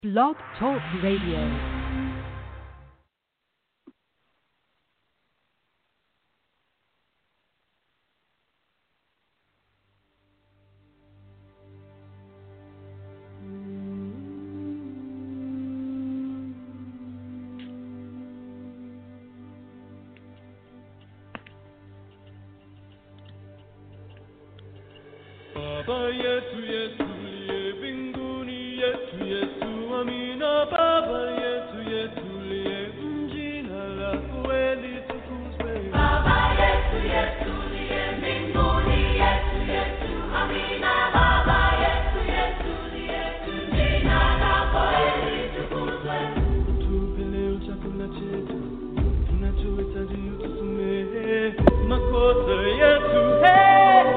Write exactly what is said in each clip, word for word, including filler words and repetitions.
Blog Talk Radio. Baba yetu yetu liye mbinguni, yetu yetu amina. Baba yetu yetu liye jina lako litukuzwe. Baba yetu yetu liye mbinguni, yetu yetu amina. Baba yetu yetu liye jina lako litukuzwe. Utupe leo chakula chetu, tunachohitaji utusamehe makosa yetu. Hey!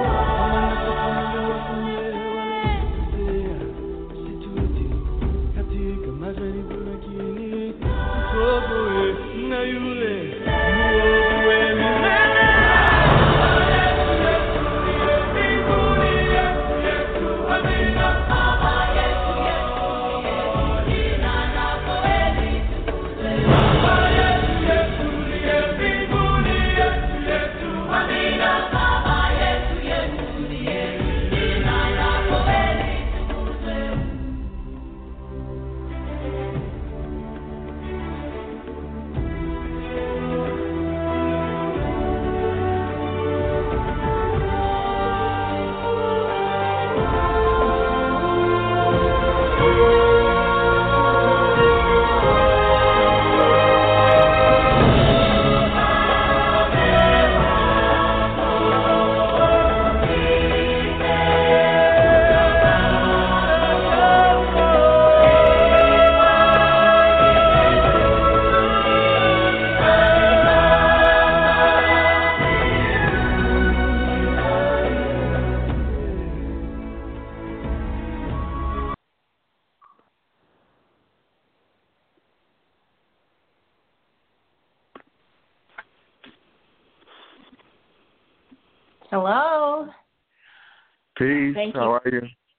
Hello. Peace. Thank How you. are you?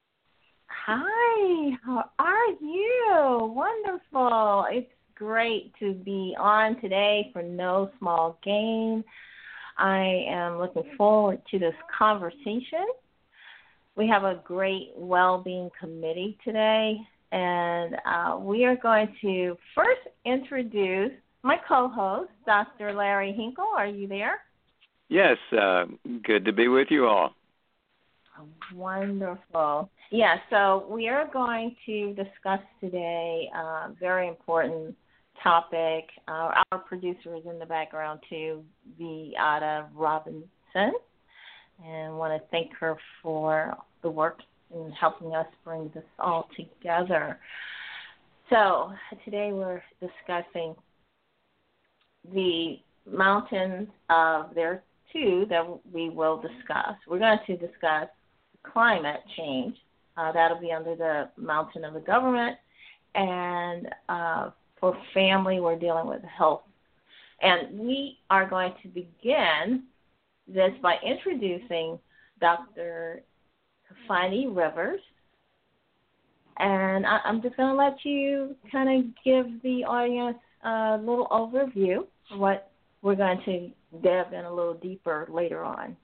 Hi. How are you? Wonderful. It's great to be on today for No Small Gain. I am looking forward to this conversation. We have a great well-being committee today, and uh, we are going to first introduce my co-host, Doctor Larry Hinkle. Are you there? Yes, uh, good to be with you all. Wonderful. Yeah, so we are going to discuss today a very important topic. Uh, our producer is in the background too, Viata Robinson, and want to thank her for the work in helping us bring this all together. So today we're discussing the mountains of their two that we will discuss. We're going to discuss climate change. Uh, that'll be under the mountain of the government. And uh, for family, we're dealing with health. And we are going to begin this by introducing Doctor Kafani Rivers. And I, I'm just going to let you kind of give the audience a little overview of what we're going to dive in a little deeper later on.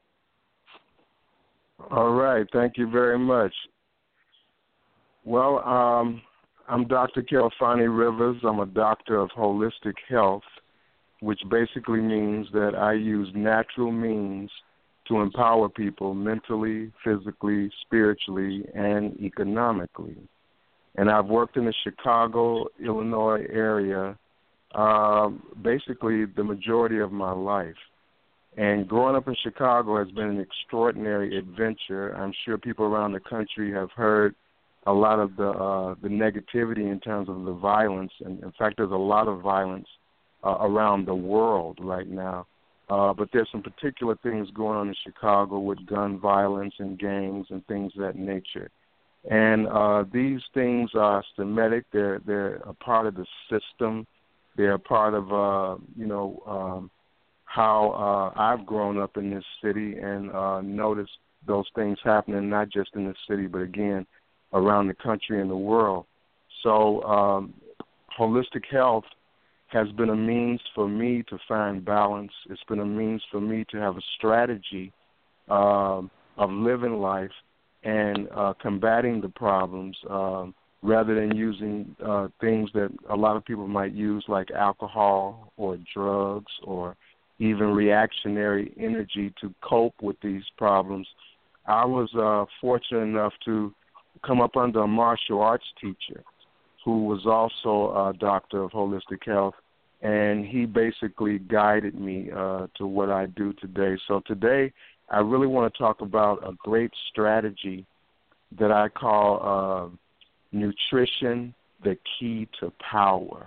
All right. Thank you very much. Well, um, I'm Doctor Kelfani Rivers. I'm a doctor of holistic health, which basically means that I use natural means to empower people mentally, physically, spiritually, and economically. And I've worked in the Chicago, Illinois area Um, basically the majority of my life. And growing up in Chicago has been an extraordinary adventure. I'm sure people around the country have heard a lot of the uh, the negativity in terms of the violence. And in fact, there's a lot of violence uh, around the world right now. Uh, but there's some particular things going on in Chicago with gun violence and gangs and things of that nature. And uh, these things are systematic. They're, they're a part of the system. They're a part of, uh, you know, um, how uh, I've grown up in this city and uh, noticed those things happening not just in the city, but, again, around the country and the world. So um, holistic health has been a means for me to find balance. It's been a means for me to have a strategy um, of living life and uh, combating the problems um, rather than using uh, things that a lot of people might use like alcohol or drugs or even reactionary energy to cope with these problems. I was uh, fortunate enough to come up under a martial arts teacher who was also a doctor of holistic health, and he basically guided me uh, to what I do today. So today I really want to talk about a great strategy that I call uh, nutrition, the key to power.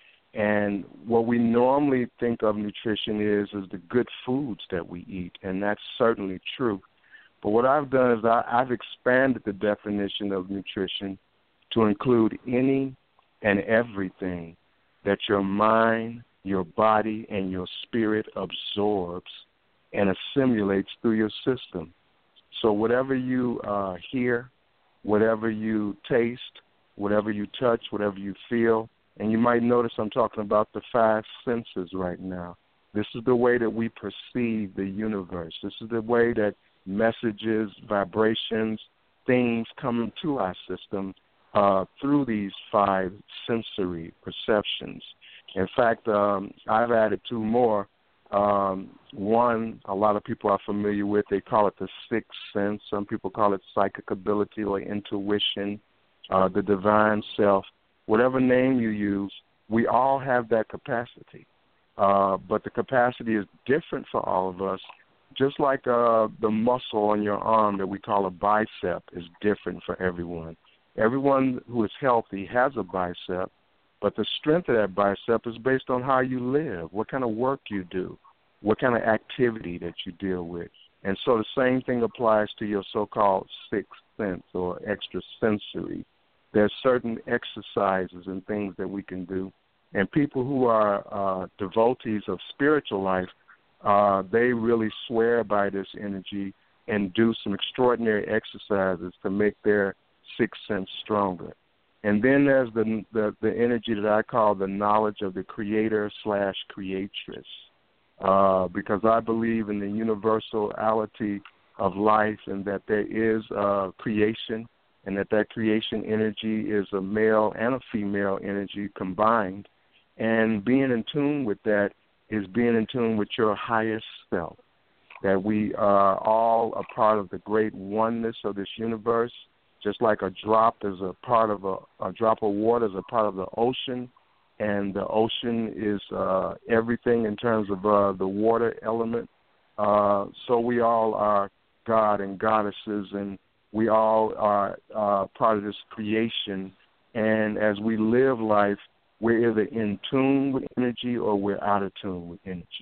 And what we normally think of nutrition is is the good foods that we eat, and that's certainly true. But what I've done is I, I've expanded the definition of nutrition to include any and everything that your mind, your body, and your spirit absorbs and assimilates through your system. So whatever you uh, hear, whatever you taste, whatever you touch, whatever you feel, and you might notice I'm talking about the five senses right now. This is the way that we perceive the universe. This is the way that messages, vibrations, things come into our system uh, through these five sensory perceptions. In fact, um, I've added two more. Um, one, a lot of people are familiar with, they call it the sixth sense. Some people call it psychic ability or intuition, uh, the divine self. Whatever name you use, we all have that capacity. Uh, but the capacity is different for all of us. Just like uh, the muscle on your arm that we call a bicep is different for everyone. Everyone who is healthy has a bicep, but the strength of that bicep is based on how you live, what kind of work you do, what kind of activity that you deal with. And so the same thing applies to your so-called sixth sense or extrasensory. There's certain exercises and things that we can do. And people who are uh, devotees of spiritual life, uh, they really swear by this energy and do some extraordinary exercises to make their sixth sense stronger. And then there's the, the, the energy that I call the knowledge of the creator slash creatress, uh, because I believe in the universality of life and that there is uh, creation, and that that creation energy is a male and a female energy combined. And being in tune with that is being in tune with your highest self, that we are all a part of the great oneness of this universe, just like a drop is a part of a, a drop of water is a part of the ocean, and the ocean is uh, everything in terms of uh, the water element. Uh, so we all are God and goddesses, and we all are uh, part of this creation, and as we live life, we're either in tune with energy or we're out of tune with energy.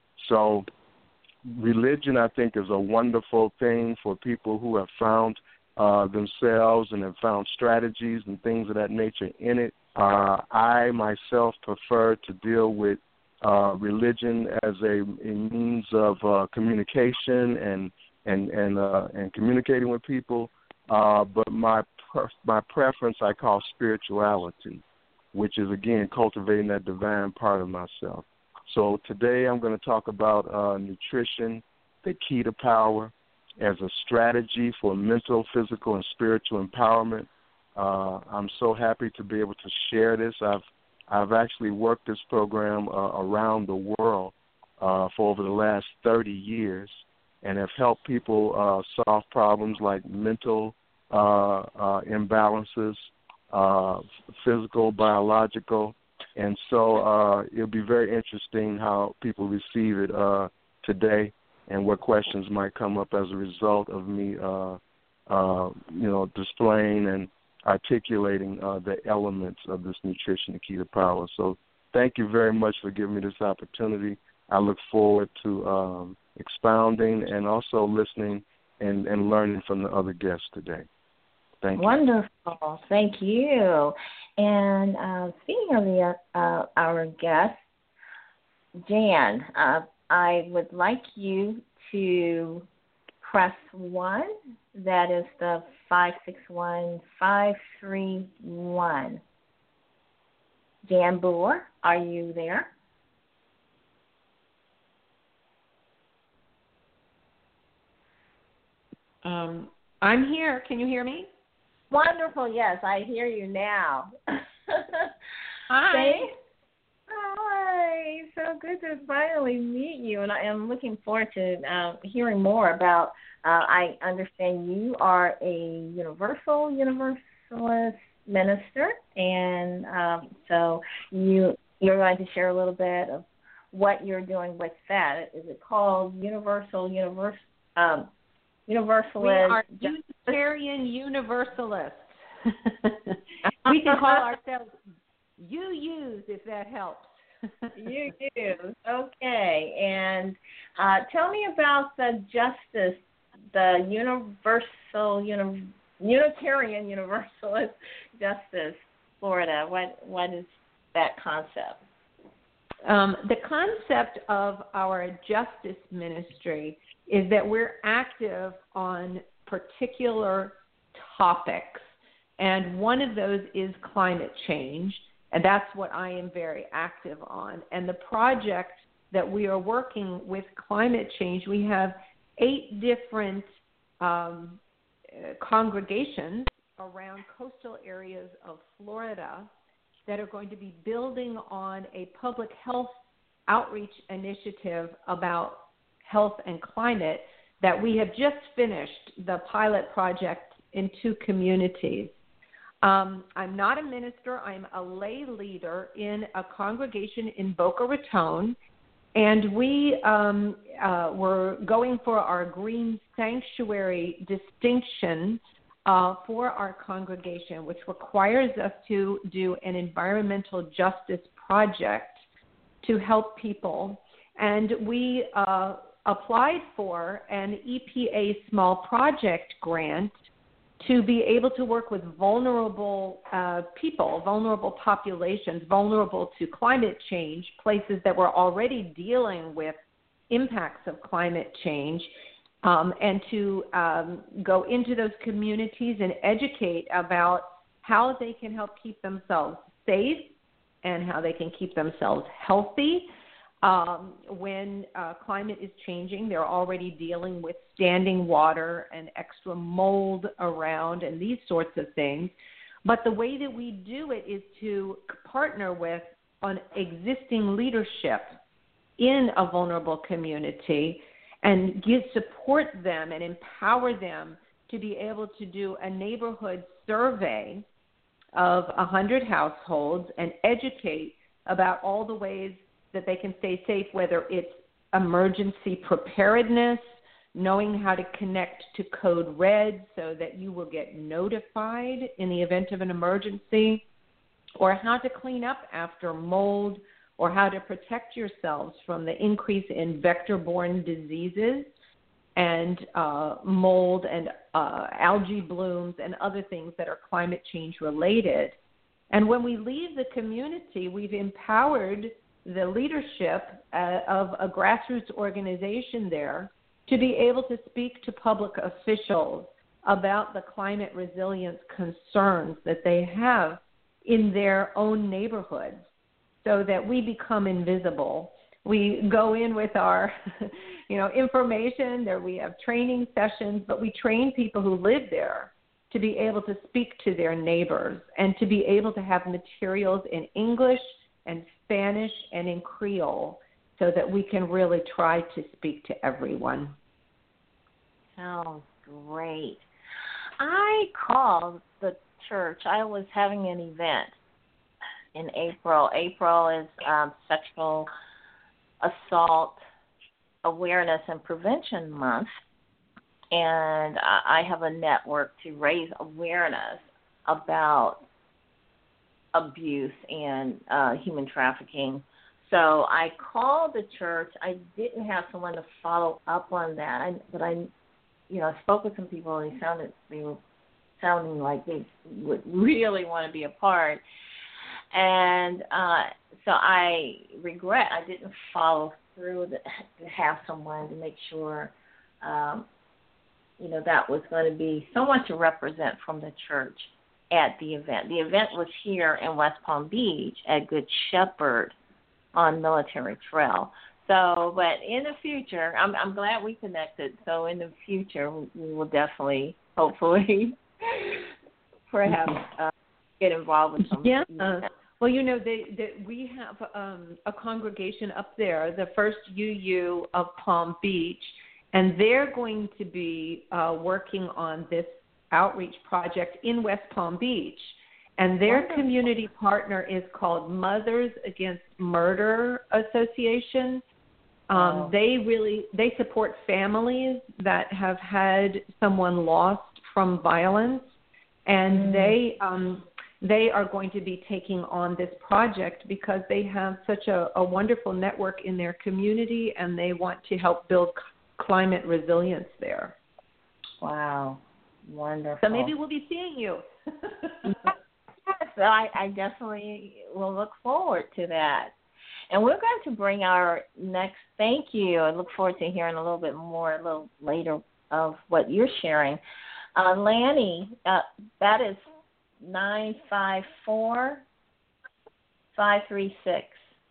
So religion, I think, is a wonderful thing for people who have found uh, themselves and have found strategies and things of that nature in it. Uh, I, myself, prefer to deal with uh, religion as a, a means of uh, communication and and and uh, and communicating with people, uh, but my pre- my preference I call spirituality, which is again cultivating that divine part of myself. So today I'm going to talk about uh, nutrition, the key to power, as a strategy for mental, physical, and spiritual empowerment. Uh, I'm so happy to be able to share this. I've I've actually worked this program uh, around the world uh, for over the last thirty years. And have helped people uh, solve problems like mental uh, uh, imbalances, uh, physical, biological. And so uh, it'll be very interesting how people receive it uh, today and what questions might come up as a result of me, uh, uh, you know, displaying and articulating uh, the elements of this nutrition, the key to power. So thank you very much for giving me this opportunity. I look forward to um, expounding and also listening and, and learning from the other guests today. Thank you. Wonderful. Thank you. And uh, speaking of the, uh, our guest, Jan, uh, I would like you to press one. That is the five six one, five three one. Jan Boer, are you there? Um, I'm here. Can you hear me? Wonderful. Yes, I hear you now. Hi. Thanks. Hi. So good to finally meet you, and I am looking forward to uh, hearing more about. Uh, I understand you are a universal universalist minister, and um, so you you're going to share a little bit of what you're doing with that. Is it called Universal Universe? Um, Universalist. We are Unitarian Universalists. We can call ourselves U Us if that helps. You use. Okay. And uh, tell me about the justice, the Universal, uni, Unitarian Universalist Justice Florida. What What is that concept? Um, the concept of our justice ministry is that we're active on particular topics, and one of those is climate change, and that's what I am very active on. And the project that we are working with climate change, we have eight different um, congregations around coastal areas of Florida that are going to be building on a public health outreach initiative about health and climate that we have just finished the pilot project in two communities. Um, I'm not a minister. I'm a lay leader in a congregation in Boca Raton, and we um, uh, were going for our Green Sanctuary distinction uh, for our congregation, which requires us to do an environmental justice project to help people. And we uh, applied for an E P A small project grant to be able to work with vulnerable uh, people, vulnerable populations, vulnerable to climate change, places that were already dealing with impacts of climate change, um, and to um, go into those communities and educate about how they can help keep themselves safe and how they can keep themselves healthy. Um, when uh, climate is changing, they're already dealing with standing water and extra mold around and these sorts of things. But the way that we do it is to partner with an existing leadership in a vulnerable community and give, support them and empower them to be able to do a neighborhood survey of one hundred households and educate about all the ways that they can stay safe, whether it's emergency preparedness, knowing how to connect to Code Red so that you will get notified in the event of an emergency, or how to clean up after mold, or how to protect yourselves from the increase in vector-borne diseases and uh, mold and uh, algae blooms and other things that are climate change related. And when we leave the community, we've empowered the leadership uh, of a grassroots organization there to be able to speak to public officials about the climate resilience concerns that they have in their own neighborhoods so that we become invisible. We go in with our, you know, information there. We have training sessions, but we train people who live there to be able to speak to their neighbors and to be able to have materials in English and Spanish and in Creole so that we can really try to speak to everyone. Sounds great. I called the church. I was having an event in April. April is um, Sexual Assault Awareness and Prevention Month, and I have a network to raise awareness about abuse and uh, human trafficking. So I called the church. I didn't have someone to follow up on that, I, but I, you know, I spoke with some people, and they sounded they were sounding like they would really want to be a part. And uh, so I regret I didn't follow through the, to have someone to make sure, um, you know, that was going to be someone to represent from the church at the event. The event was here in West Palm Beach at Good Shepherd on Military Trail. So, but in the future, I'm, I'm glad we connected. So in the future, we will definitely, hopefully, perhaps uh, get involved with some. Yeah. Well, you know, they, they, we have um, a congregation up there, the First U U of Palm Beach, and they're going to be uh, working on this outreach project in West Palm Beach. And their Wonderful. Community partner is called Mothers Against Murder Association. Um, wow. They really they support families that have had someone lost from violence, and mm. they um, they are going to be taking on this project because they have such a, a wonderful network in their community, and they want to help build c- climate resilience there. Wow, wonderful. So maybe we'll be seeing you. Yes, I, I definitely will look forward to that. And we're going to bring our next thank you. I look forward to hearing a little bit more a little later of what you're sharing. Uh, Lanny, uh, that is nine five four, five three six.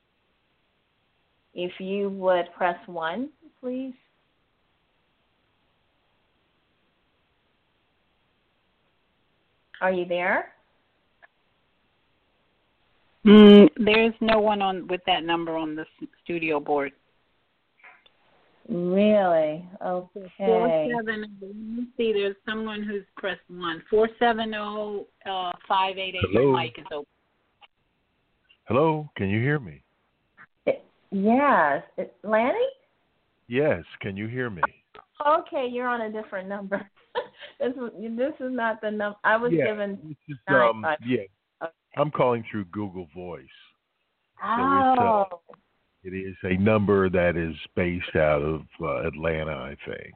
If you would press one, please. Are you there? Mm, there's no one on with that number on the studio board. Really? Okay. Four seven. Let me see. There's someone who's pressed one. Four seven zero uh, five eight eight. Your mic is open. Hello. Can you hear me? It, yes. It, Lanny? Yes. Can you hear me? Okay, you're on a different number. this is this is not the number I was yeah, given. This is, um, yeah. Okay. I'm calling through Google Voice. Oh. So it's, uh, it is a number that is based out of uh, Atlanta, I think.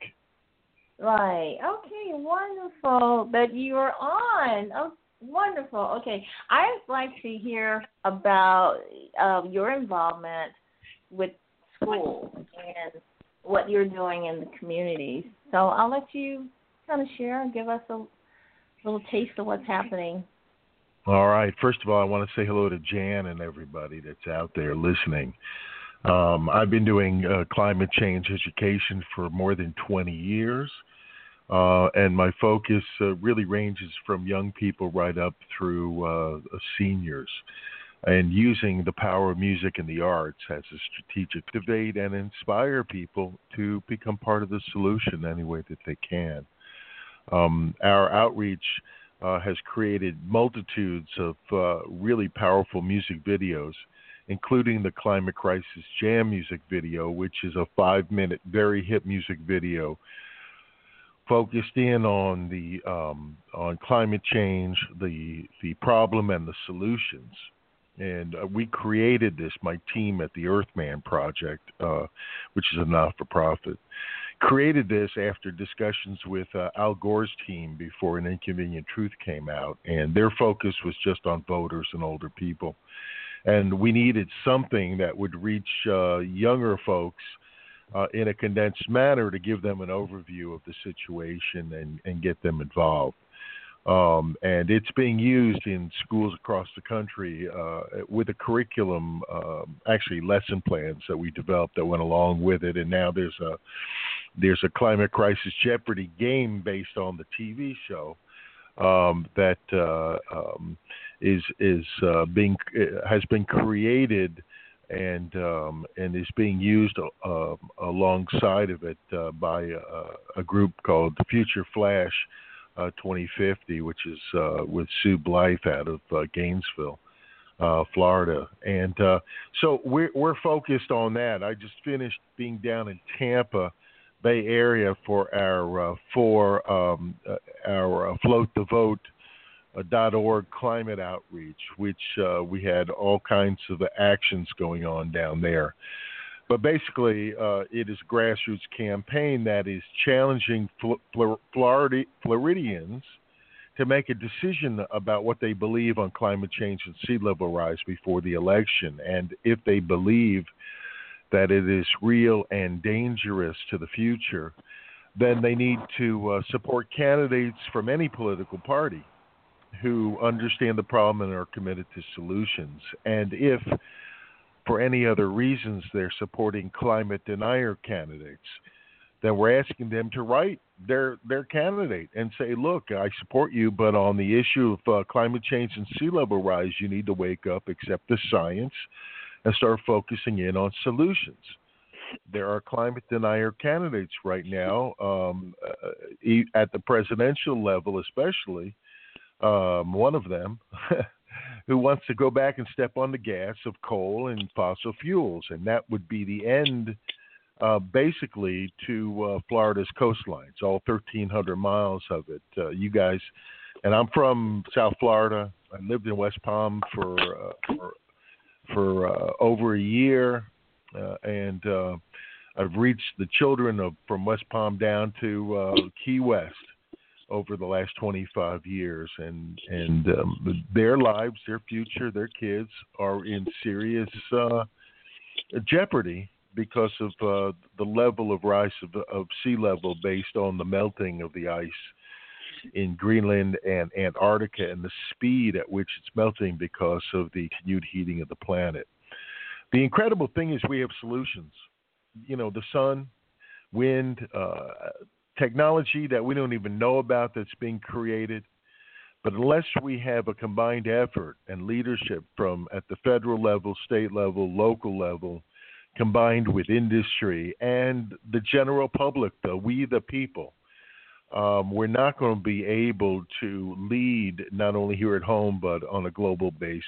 Right. Okay, wonderful that you are on. Oh, wonderful. Okay. I'd like to hear about uh, your involvement with schools and what you're doing in the communities. So I'll let you kind of share and give us a little taste of what's happening. All right. First of all, I want to say hello to Jan and everybody that's out there listening. Um, I've been doing uh, climate change education for more than twenty years, uh, and my focus uh, really ranges from young people right up through uh, seniors, and using the power of music and the arts as a strategic debate and inspire people to become part of the solution any way that they can. Um, our outreach Uh, has created multitudes of uh, really powerful music videos, including the Climate Crisis Jam music video, which is a five-minute, very hip music video focused in on the um, on climate change, the the problem, and the solutions. And uh, we created this, my team at the Earthman Project, uh, which is a not-for-profit, created this after discussions with uh, Al Gore's team before An Inconvenient Truth came out, and their focus was just on voters and older people. And we needed something that would reach uh, younger folks uh, in a condensed manner to give them an overview of the situation and, and get them involved. Um, and it's being used in schools across the country uh, with a curriculum, uh, actually lesson plans that we developed that went along with it. And now there's a there's a Climate Crisis Jeopardy game based on the T V show um, that uh, um, is is uh, being has been created and um, and is being used uh, alongside of it uh, by a, a group called the Future Flash Uh, twenty fifty, which is uh, with Sue Blythe out of uh, Gainesville, uh, Florida. And uh, so we're, we're focused on that. I just finished being down in Tampa Bay Area for our uh, for um, uh, our uh, Float the Vote uh, dot org climate outreach, which uh, we had all kinds of actions going on down there. But basically, uh, it is a grassroots campaign that is challenging Flor- Florida- Floridians to make a decision about what they believe on climate change and sea level rise before the election. And if they believe that it is real and dangerous to the future, then they need to uh, support candidates from any political party. who understand the problem and are committed to solutions. And if, for any other reasons, they're supporting climate denier candidates, then we're asking them to write their their candidate and say, look, I support you, but on the issue of uh, climate change and sea level rise, you need to wake up, accept the science, and start focusing in on solutions. There are climate denier candidates right now, um, uh, at the presidential level especially, um, one of them, who wants to go back and step on the gas of coal and fossil fuels, and that would be the end, uh, basically, to uh, Florida's coastlines, all thirteen hundred miles of it. Uh, you guys, and I'm from South Florida. I lived in West Palm for uh, for, for uh, over a year. Uh, and uh, I've reached the children of from West Palm down to uh, Key West over the last twenty-five years, and and um, their lives, their future, their kids are in serious uh, jeopardy because of uh, the level of rise of, of sea level based on the melting of the ice in Greenland and Antarctica and the speed at which it's melting because of the continued heating of the planet. The incredible thing is we have solutions. You know, the sun, wind, uh, technology that we don't even know about that's being created. But unless we have a combined effort and leadership from at the federal level, state level, local level, combined with industry and the general public, the we the people, um, we're not going to be able to lead not only here at home but on a global basis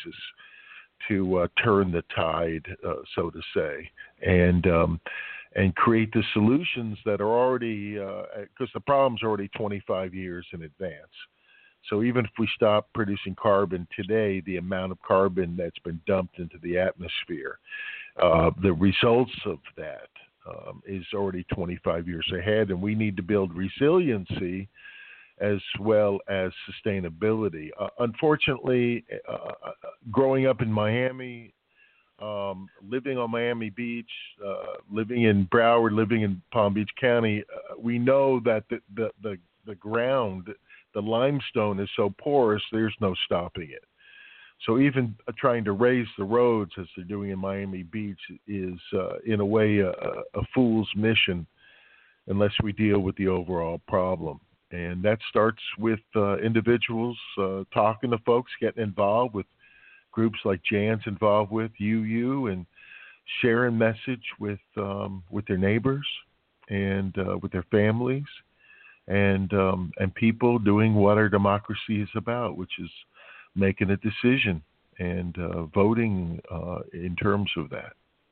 to uh, turn the tide, uh, so to say, and um, and create the solutions that are already, because uh, the problem's already twenty-five years in advance. So even if we stop producing carbon today, the amount of carbon that's been dumped into the atmosphere, uh, the results of that um, is already twenty-five years ahead, and we need to build resiliency as well as sustainability. Uh, unfortunately, uh, growing up in Miami, um, living on Miami Beach, uh, living in Broward, living in Palm Beach County, uh, we know that the, the, the, the ground, the limestone is so porous, there's no stopping it. So even uh, trying to raise the roads, as they're doing in Miami Beach, is uh, in a way a, a fool's mission unless we deal with the overall problem. And that starts with uh, individuals uh, talking to folks, getting involved with groups like Jan's involved with, U U, and sharing message with um, with their neighbors and uh, with their families, and um, and people doing what our democracy is about, which is making a decision and uh, voting uh, in terms of that.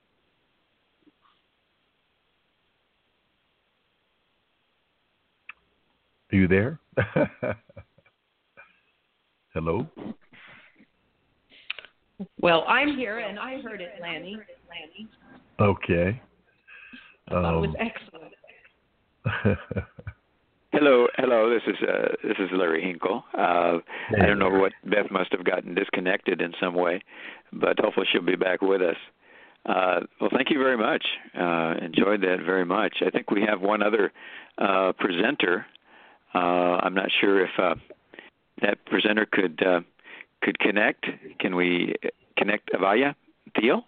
Are you there? Hello? Well, I'm here, and I heard it, Lanny. Okay. Um, that was excellent. Hello, hello. This is uh, this is Larry Hinkle. Uh, I don't know what Beth must have gotten disconnected in some way, but hopefully she'll be back with us. Uh, well, thank you very much. Uh, enjoyed that very much. I think we have one other uh, presenter. Uh, I'm not sure if uh, that presenter could uh, could connect. Can we connect Avaya Thiel?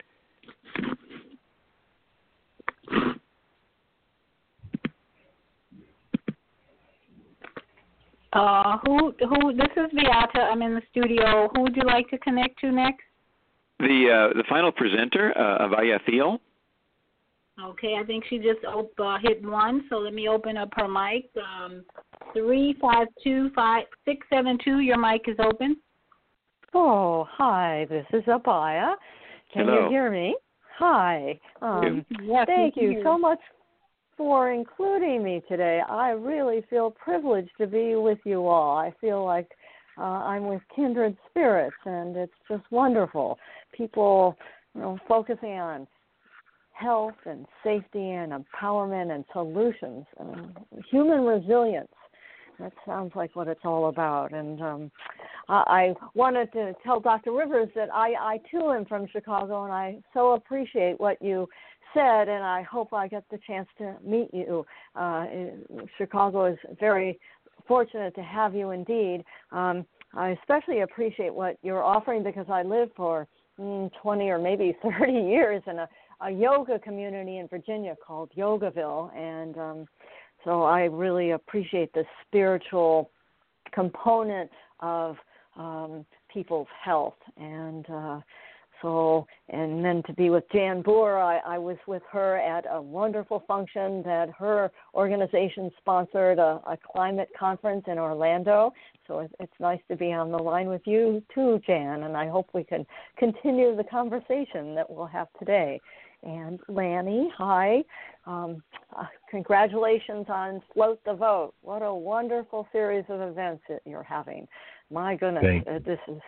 Uh, who, who, this is Beata. I'm in the studio. Who would you like to connect to next? The uh, the final presenter, uh, Avaya Thiel. Okay, I think she just op- uh, hit one, so let me open up her mic. Um, three five two five six seven two. Your mic is open. Oh, hi. This is Abaya. Can Hello. you hear me? Hi. Um, yes, thank you so much for including me today. I really feel privileged to be with you all. I feel like uh, I'm with kindred spirits, and it's just wonderful. People, you know, focusing on health and safety and empowerment and solutions, and human resilience. That sounds like what it's all about. And um, I, I wanted to tell Doctor Rivers that I, I too am from Chicago, and I so appreciate what you said, and I hope I get the chance to meet you. Uh, Chicago is very fortunate to have you indeed. Um, I especially appreciate what you're offering because I lived for mm, twenty or maybe thirty years in a, a yoga community in Virginia called Yogaville, and um, so I really appreciate the spiritual component of um, people's health. And uh, so, and then to be with Jan Boer, I, I was with her at a wonderful function that her organization sponsored, a, a climate conference in Orlando. So it, it's nice to be on the line with you too, Jan, and I hope we can continue the conversation that we'll have today. And Lanny, hi. Um, uh, congratulations on Float the Vote. What a wonderful series of events that you're having. My goodness, uh, this is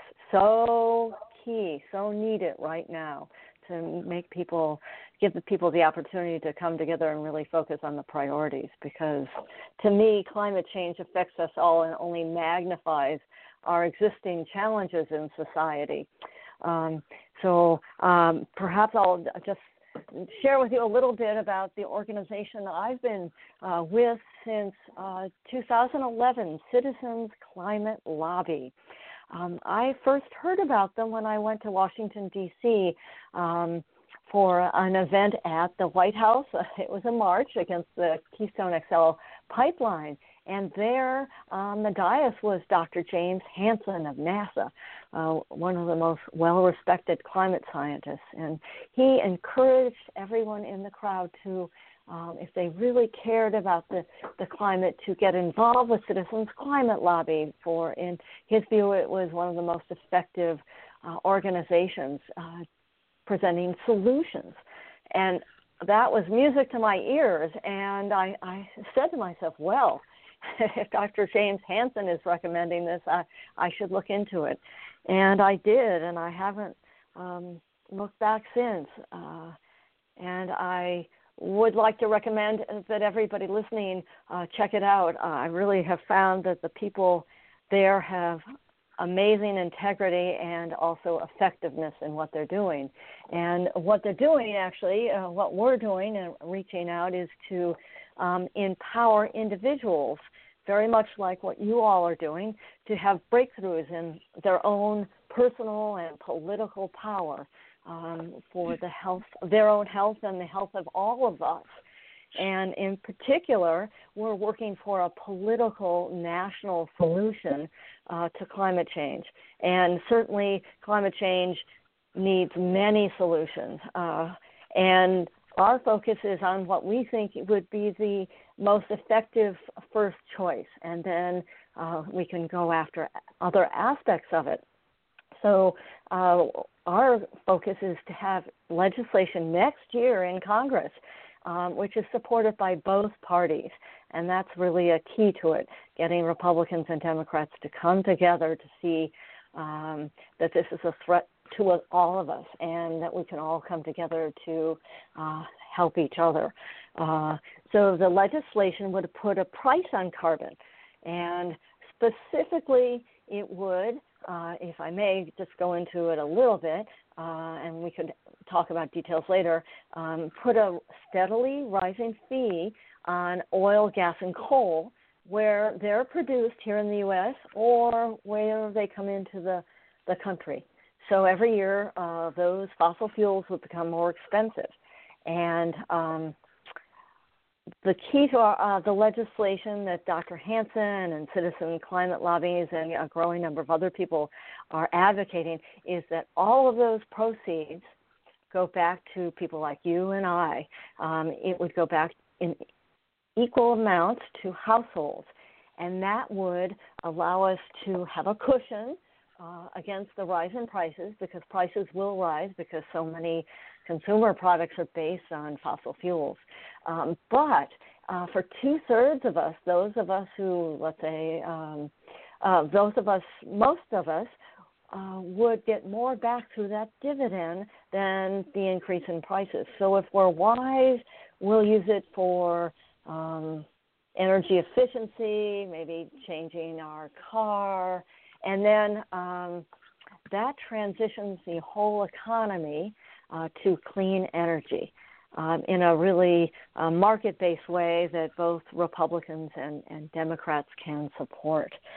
so key, so needed right now to make people, give the people the opportunity to come together and really focus on the priorities, because to me, climate change affects us all and only magnifies our existing challenges in society. Um, so um, perhaps I'll just share with you a little bit about the organization I've been uh, with since uh, two thousand eleven, Citizens Climate Lobby. Um, I first heard about them when I went to Washington, D C um, for an event at the White House. It was a march against the Keystone X L pipeline. And there on the dais was Doctor James Hansen of NASA, uh, one of the most well-respected climate scientists. And he encouraged everyone in the crowd to, um, if they really cared about the, the climate, to get involved with Citizens Climate Lobby. For, in his view, it was one of the most effective uh, organizations uh, presenting solutions. And that was music to my ears. And I, I said to myself, well, if Doctor James Hansen is recommending this, I, I should look into it. And I did, and I haven't um, looked back since. Uh, and I would like to recommend that everybody listening uh, check it out. Uh, I really have found that the people there have amazing integrity and also effectiveness in what they're doing. And what they're doing, actually, uh, what we're doing and reaching out is to um, empower individuals, very much like what you all are doing, to have breakthroughs in their own personal and political power um, for the health, their own health and the health of all of us. And in particular, we're working for a political national solution uh, to climate change. And certainly climate change needs many solutions. Uh, and our focus is on what we think would be the most effective first choice. And then uh, we can go after other aspects of it. So uh, our focus is to have legislation next year in Congress Um, which is supported by both parties. And that's really a key to it, getting Republicans and Democrats to come together to see um, that this is a threat to us, all of us, and that we can all come together to uh, help each other. Uh, so the legislation would put a price on carbon, and specifically it would, uh, if I may just go into it a little bit, uh, and we could talk about details later, um, put a steadily rising fee on oil, gas, and coal where they're produced here in the U S or where they come into the, the country. So every year, uh, those fossil fuels would become more expensive. And um, the key to our, uh, the legislation that Doctor Hansen and Citizen Climate Lobbies and a growing number of other people are advocating is that all of those proceeds go back to people like you and I. Um, it would go back in equal amounts to households, and that would allow us to have a cushion uh, against the rise in prices, because prices will rise because so many consumer products are based on fossil fuels. Um, but uh, for two-thirds of us, those of us who, let's say, um, uh, those of us, most of us, uh, would get more back through that dividend than the increase in prices. So if we're wise, we'll use it for um, energy efficiency, maybe changing our car, and then um, that transitions the whole economy uh, to clean energy um, in a really uh, market-based way that both Republicans and, and Democrats can support.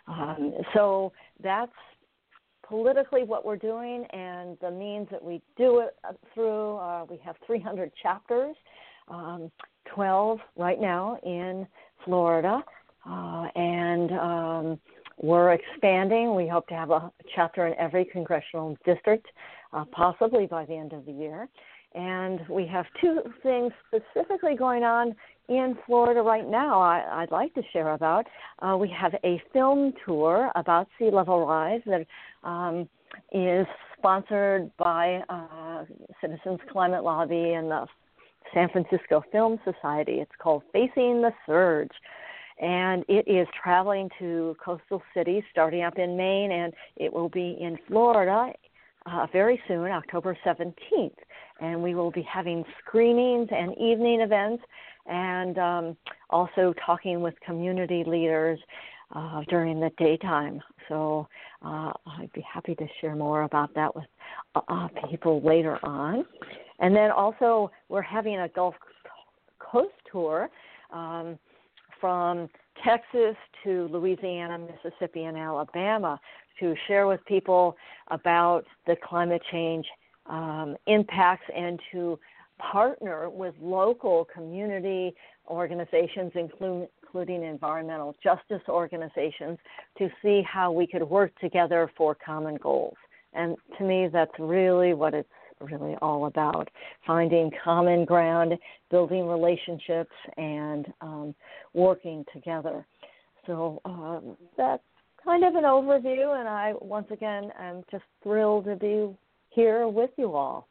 Um, so that's politically what we're doing, and the means that we do it through. Uh, we have three hundred chapters, um, twelve right now in Florida, uh, and um, we're expanding. We hope to have a chapter in every congressional district, uh, possibly by the end of the year. And we have two things specifically going on in Florida right now I, I'd like to share about. Uh, we have a film tour about sea level rise that um, is sponsored by uh, Citizens Climate Lobby and the San Francisco Film Society. It's called Facing the Surge. And it is traveling to coastal cities starting up in Maine, and it will be in Florida uh, very soon, October seventeenth. And we will be having screenings and evening events, and um, also talking with community leaders uh, during the daytime. So uh, I'd be happy to share more about that with uh, people later on. And then also we're having a Gulf Coast tour um, from Texas to Louisiana, Mississippi, and Alabama to share with people about the climate change um, impacts and to partner with local community organizations, including, including environmental justice organizations, to see how we could work together for common goals. And to me, that's really what it's really all about, finding common ground, building relationships, and um, working together. So um, that's kind of an overview, and I, once again, am just thrilled to be here with you all.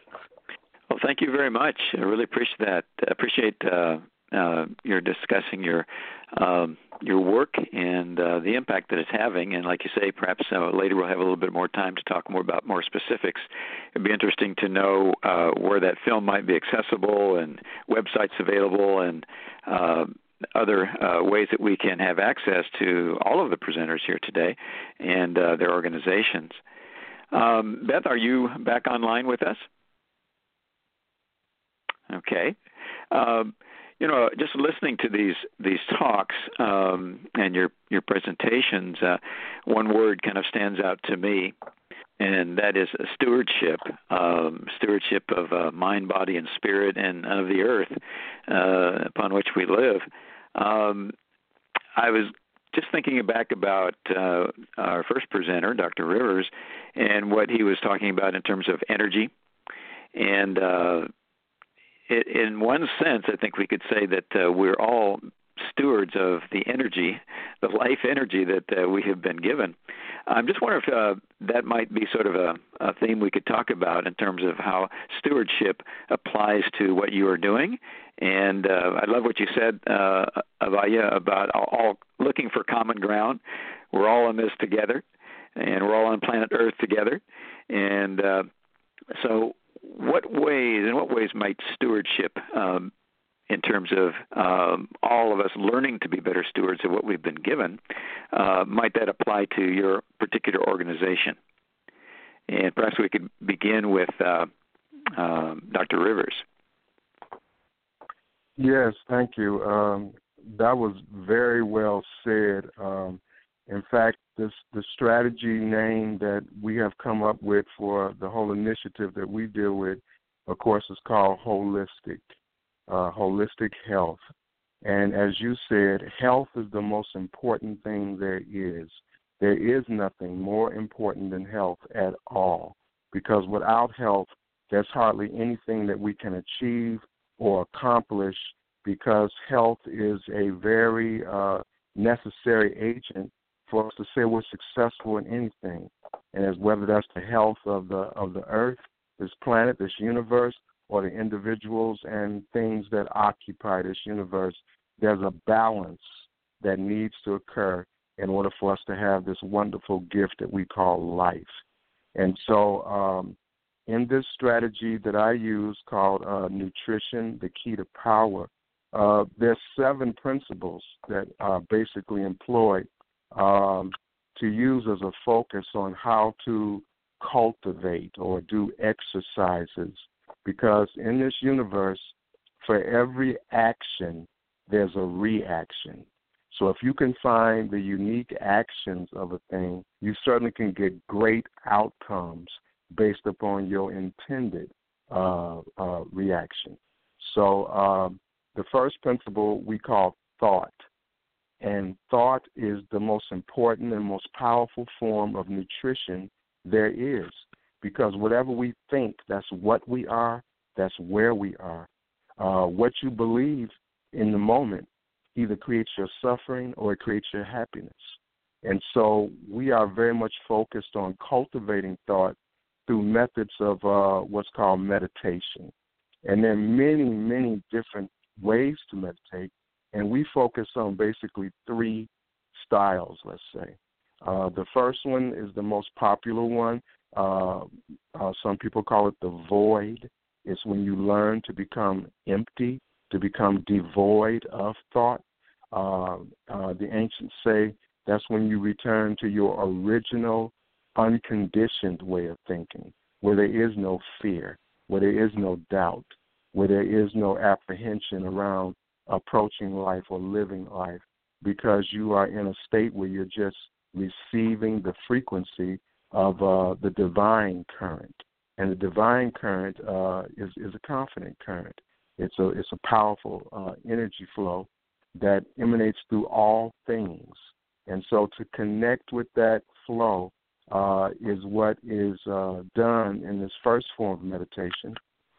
Well, thank you very much. I really appreciate that. I appreciate uh, uh, your discussing your um, your work and uh, the impact that it's having. And like you say, perhaps uh, later we'll have a little bit more time to talk more about more specifics. It'd be interesting to know uh, where that film might be accessible and websites available and uh, other uh, ways that we can have access to all of the presenters here today and uh, their organizations. Um, Beth, are you back online with us? Okay. Um, you know, just listening to these these talks um, and your your presentations, uh, one word kind of stands out to me, and that is stewardship. Um, stewardship of uh, mind, body, and spirit, and of the earth uh, upon which we live. Um, I was just thinking back about uh, our first presenter, Doctor Rivers, and what he was talking about in terms of energy. And uh, it, in one sense, I think we could say that uh, we're all stewards of the energy, the life energy that uh, we have been given. I'm just wondering if uh, that might be sort of a, a theme we could talk about in terms of how stewardship applies to what you are doing. And uh, I love what you said, uh, Avaya, about all, all looking for common ground. We're all in this together, and we're all on planet Earth together. And uh, so what ways, in what ways might stewardship um, in terms of um, all of us learning to be better stewards of what we've been given, uh, might that apply to your particular organization? And perhaps we could begin with uh, uh, Doctor Rivers. Yes, thank you. Um, that was very well said. Um, in fact, this the strategy name that we have come up with for the whole initiative that we deal with, of course, is called Holistic. Uh, holistic health. And as you said, health is the most important thing there is. There is nothing more important than health at all, because without health, there's hardly anything that we can achieve or accomplish, because health is a very uh, necessary agent for us to say we're successful in anything. And as whether that's the health of the of the earth, this planet, this universe, or the individuals and things that occupy this universe, there's a balance that needs to occur in order for us to have this wonderful gift that we call life. And so um, in this strategy that I use called uh, Nutrition, the Key to Power, uh, there's seven principles that are basically employed um, to use as a focus on how to cultivate or do exercises. Because in this universe, for every action, there's a reaction. So if you can find the unique actions of a thing, you certainly can get great outcomes based upon your intended uh, uh, reaction. So uh, the first principle we call thought. And thought is the most important and most powerful form of nutrition there is. Because whatever we think, that's what we are, that's where we are. Uh, what you believe in the moment either creates your suffering or it creates your happiness. And so we are very much focused on cultivating thought through methods of uh, what's called meditation. And there are many, many different ways to meditate, and we focus on basically three styles, let's say. Uh, the first one is the most popular one. Uh, uh, some people call it the void. It's when you learn to become empty, to become devoid of thought. Uh, uh, the ancients say that's when you return to your original, unconditioned way of thinking, where there is no fear, where there is no doubt, where there is no apprehension around approaching life or living life, because you are in a state where you're just receiving the frequency of uh, the divine current. And the divine current uh, is, is a confident current. It's a, it's a powerful uh, energy flow that emanates through all things. And so to connect with that flow uh, is what is uh, done in this first form of meditation,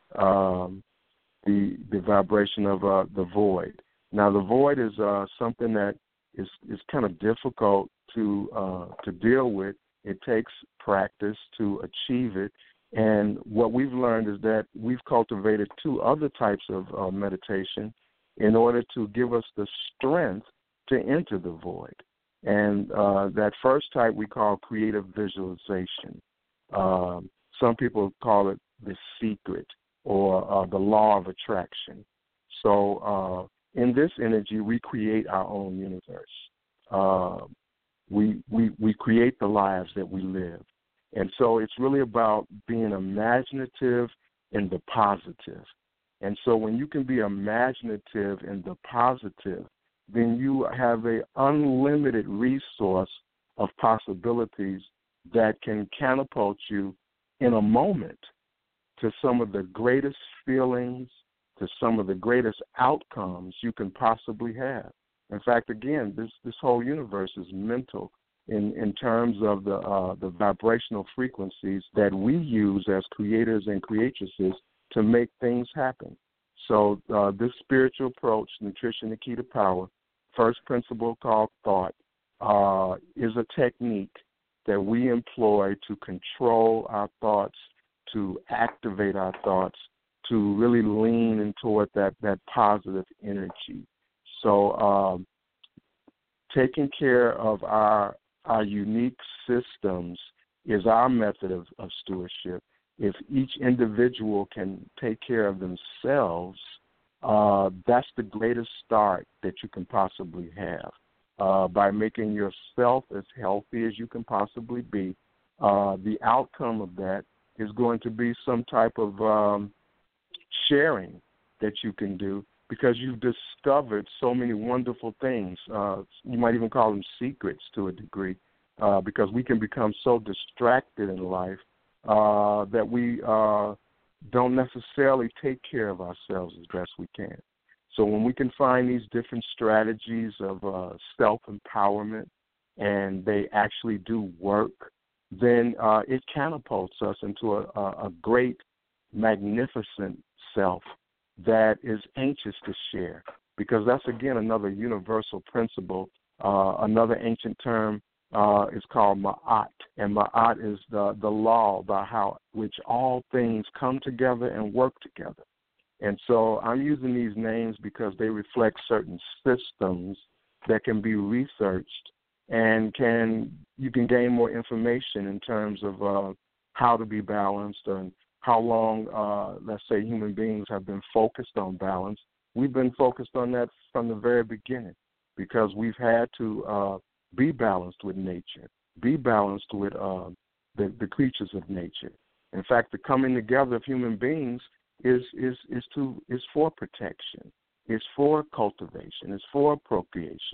um, the the vibration of uh, the void. Now, the void is uh, something that is is kind of difficult to uh, to deal with. It takes practice to achieve it. And what we've learned is that we've cultivated two other types of uh, meditation in order to give us the strength to enter the void. And uh, that first type we call creative visualization. Um, some people call it the secret or uh, the law of attraction. So uh, in this energy, we create our own universe. Uh, we, we, we create the lives that we live. And so it's really about being imaginative in the positive. And so when you can be imaginative in the positive, then you have an unlimited resource of possibilities that can catapult you in a moment to some of the greatest feelings, to some of the greatest outcomes you can possibly have. In fact, again, this, this whole universe is mental in, in terms of the uh, the vibrational frequencies that we use as creators and creatresses to make things happen. So uh, this spiritual approach, Nutrition, the Key to Power, first principle called thought, uh, is a technique that we employ to control our thoughts, to activate our thoughts, to really lean in toward that, that positive energy. So um, taking care of our our unique systems is our method of, of stewardship. If each individual can take care of themselves, uh, that's the greatest start that you can possibly have. Uh, by making yourself as healthy as you can possibly be, uh, the outcome of that is going to be some type of um, sharing that you can do, because you've discovered so many wonderful things. Uh, you might even call them secrets to a degree, uh, because we can become so distracted in life uh, that we uh, don't necessarily take care of ourselves as best we can. So when we can find these different strategies of uh, self-empowerment and they actually do work, then uh, it catapults us into a, a great, magnificent self that is anxious to share, because that's, again, another universal principle. Uh, another ancient term uh, is called ma'at, and ma'at is the, the law by how which all things come together and work together. And so I'm using these names because they reflect certain systems that can be researched, and can you can gain more information in terms of uh, how to be balanced and how long, uh, let's say, human beings have been focused on balance. We've been focused on that from the very beginning, because we've had to uh, be balanced with nature, be balanced with uh, the, the creatures of nature. In fact, the coming together of human beings is is is to is for protection, it's for cultivation, it's for procreation,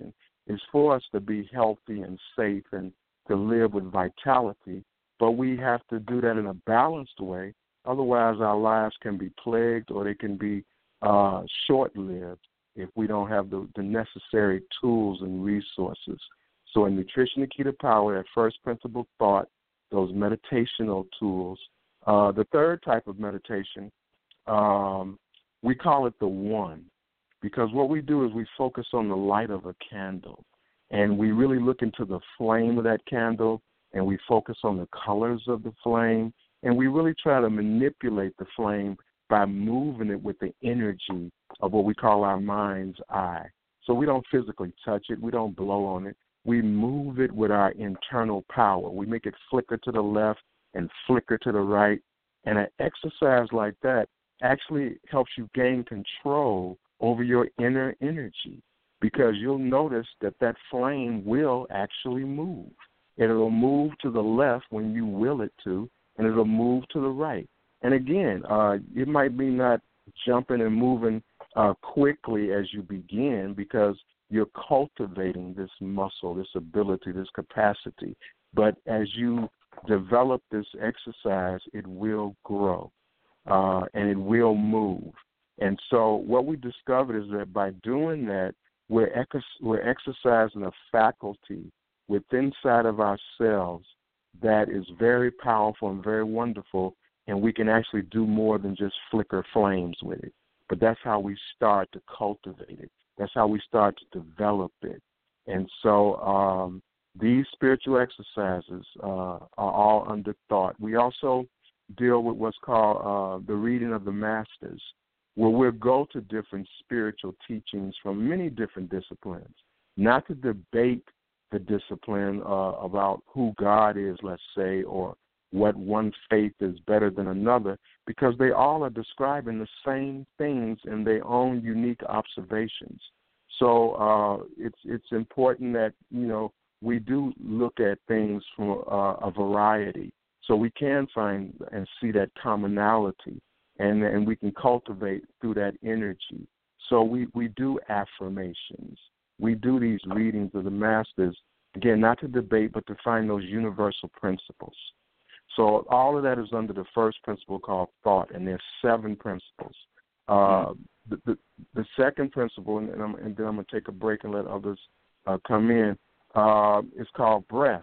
is for us to be healthy and safe and to live with vitality, but we have to do that in a balanced way. Otherwise, our lives can be plagued or they can be uh, short-lived if we don't have the, the necessary tools and resources. So in Nutrition, the Key to Power, that first principle thought, those meditational tools. Uh, the third type of meditation, um, we call it the one, because what we do is we focus on the light of a candle, and we really look into the flame of that candle, and we focus on the colors of the flame, and we really try to manipulate the flame by moving it with the energy of what we call our mind's eye. So we don't physically touch it. We don't blow on it. We move it with our internal power. We make it flicker to the left and flicker to the right. And an exercise like that actually helps you gain control over your inner energy, because you'll notice that that flame will actually move. It'll move to the left when you will it to, and it'll move to the right. And again, uh, it might be not jumping and moving uh, quickly as you begin, because you're cultivating this muscle, this ability, this capacity. But as you develop this exercise, it will grow uh, and it will move. And so what we discovered is that by doing that, we're, ex- we're exercising a faculty within inside of ourselves that is very powerful and very wonderful, and we can actually do more than just flicker flames with it. But that's how we start to cultivate it. That's how we start to develop it. And so um, these spiritual exercises uh, are all under thought. We also deal with what's called uh, the reading of the masters, where we'll go to different spiritual teachings from many different disciplines, not to debate the discipline uh, about who God is, let's say, or what one faith is better than another, because they all are describing the same things in their own unique observations. So uh, it's it's important that, you know, we do look at things from uh, a variety, so we can find and see that commonality, and and we can cultivate through that energy. So we, we do affirmations. We do these readings of the masters, again, not to debate, but to find those universal principles. So all of that is under the first principle called thought, and there's seven principles. Uh, the, the the second principle, and, and, I'm, and then I'm going to take a break and let others uh, come in, uh, is called breath.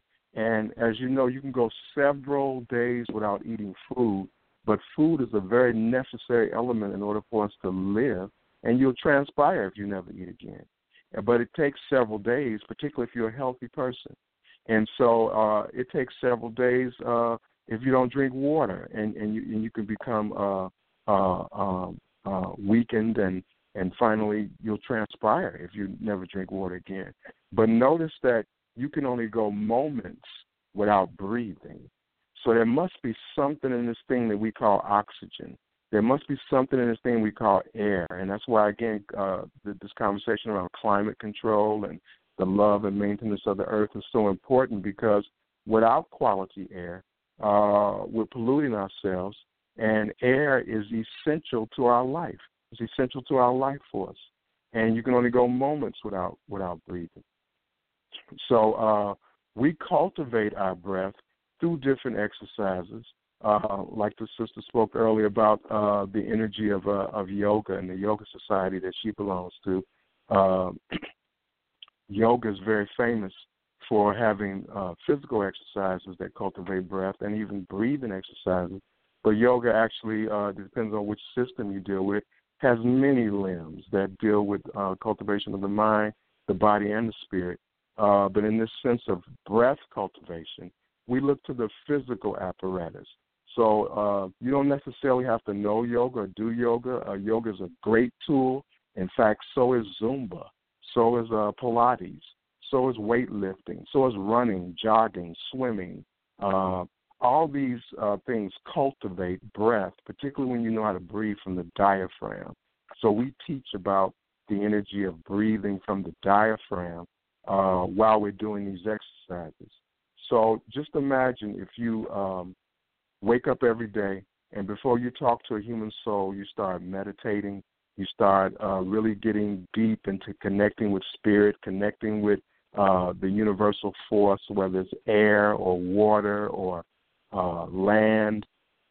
And as you know, you can go several days without eating food, but food is a very necessary element in order for us to live, and you'll transpire if you never eat again. But it takes several days, particularly if you're a healthy person. And so uh, it takes several days uh, if you don't drink water, and, and, you, and you can become uh, uh, um, uh, weakened, and, and finally you'll transpire if you never drink water again. But notice that you can only go moments without breathing. So there must be something in this thing that we call oxygen. There must be something in this thing we call air. And that's why, again, uh, this conversation around climate control and the love and maintenance of the earth is so important, because without quality air, uh, we're polluting ourselves, and air is essential to our life. It's essential to our life force. And you can only go moments without without breathing. So uh, we cultivate our breath through different exercises, uh, like the sister spoke earlier about uh, the energy of uh, of yoga and the yoga society that she belongs to. Uh, yoga is very famous for having uh, physical exercises that cultivate breath, and even breathing exercises. But yoga actually, uh, depends on which system you deal with, has many limbs that deal with uh, cultivation of the mind, the body, and the spirit. Uh, but in this sense of breath cultivation, we look to the physical apparatus. So uh, you don't necessarily have to know yoga or do yoga. Uh, yoga is a great tool. In fact, so is Zumba. So is uh, Pilates. So is weightlifting. So is running, jogging, swimming. Uh, all these uh, things cultivate breath, particularly when you know how to breathe from the diaphragm. So we teach about the energy of breathing from the diaphragm uh, while we're doing these exercises. So just imagine if you um, wake up every day, and before you talk to a human soul, you start meditating You start uh, really getting deep into connecting with spirit, connecting with uh, the universal force, whether it's air or water or uh, land,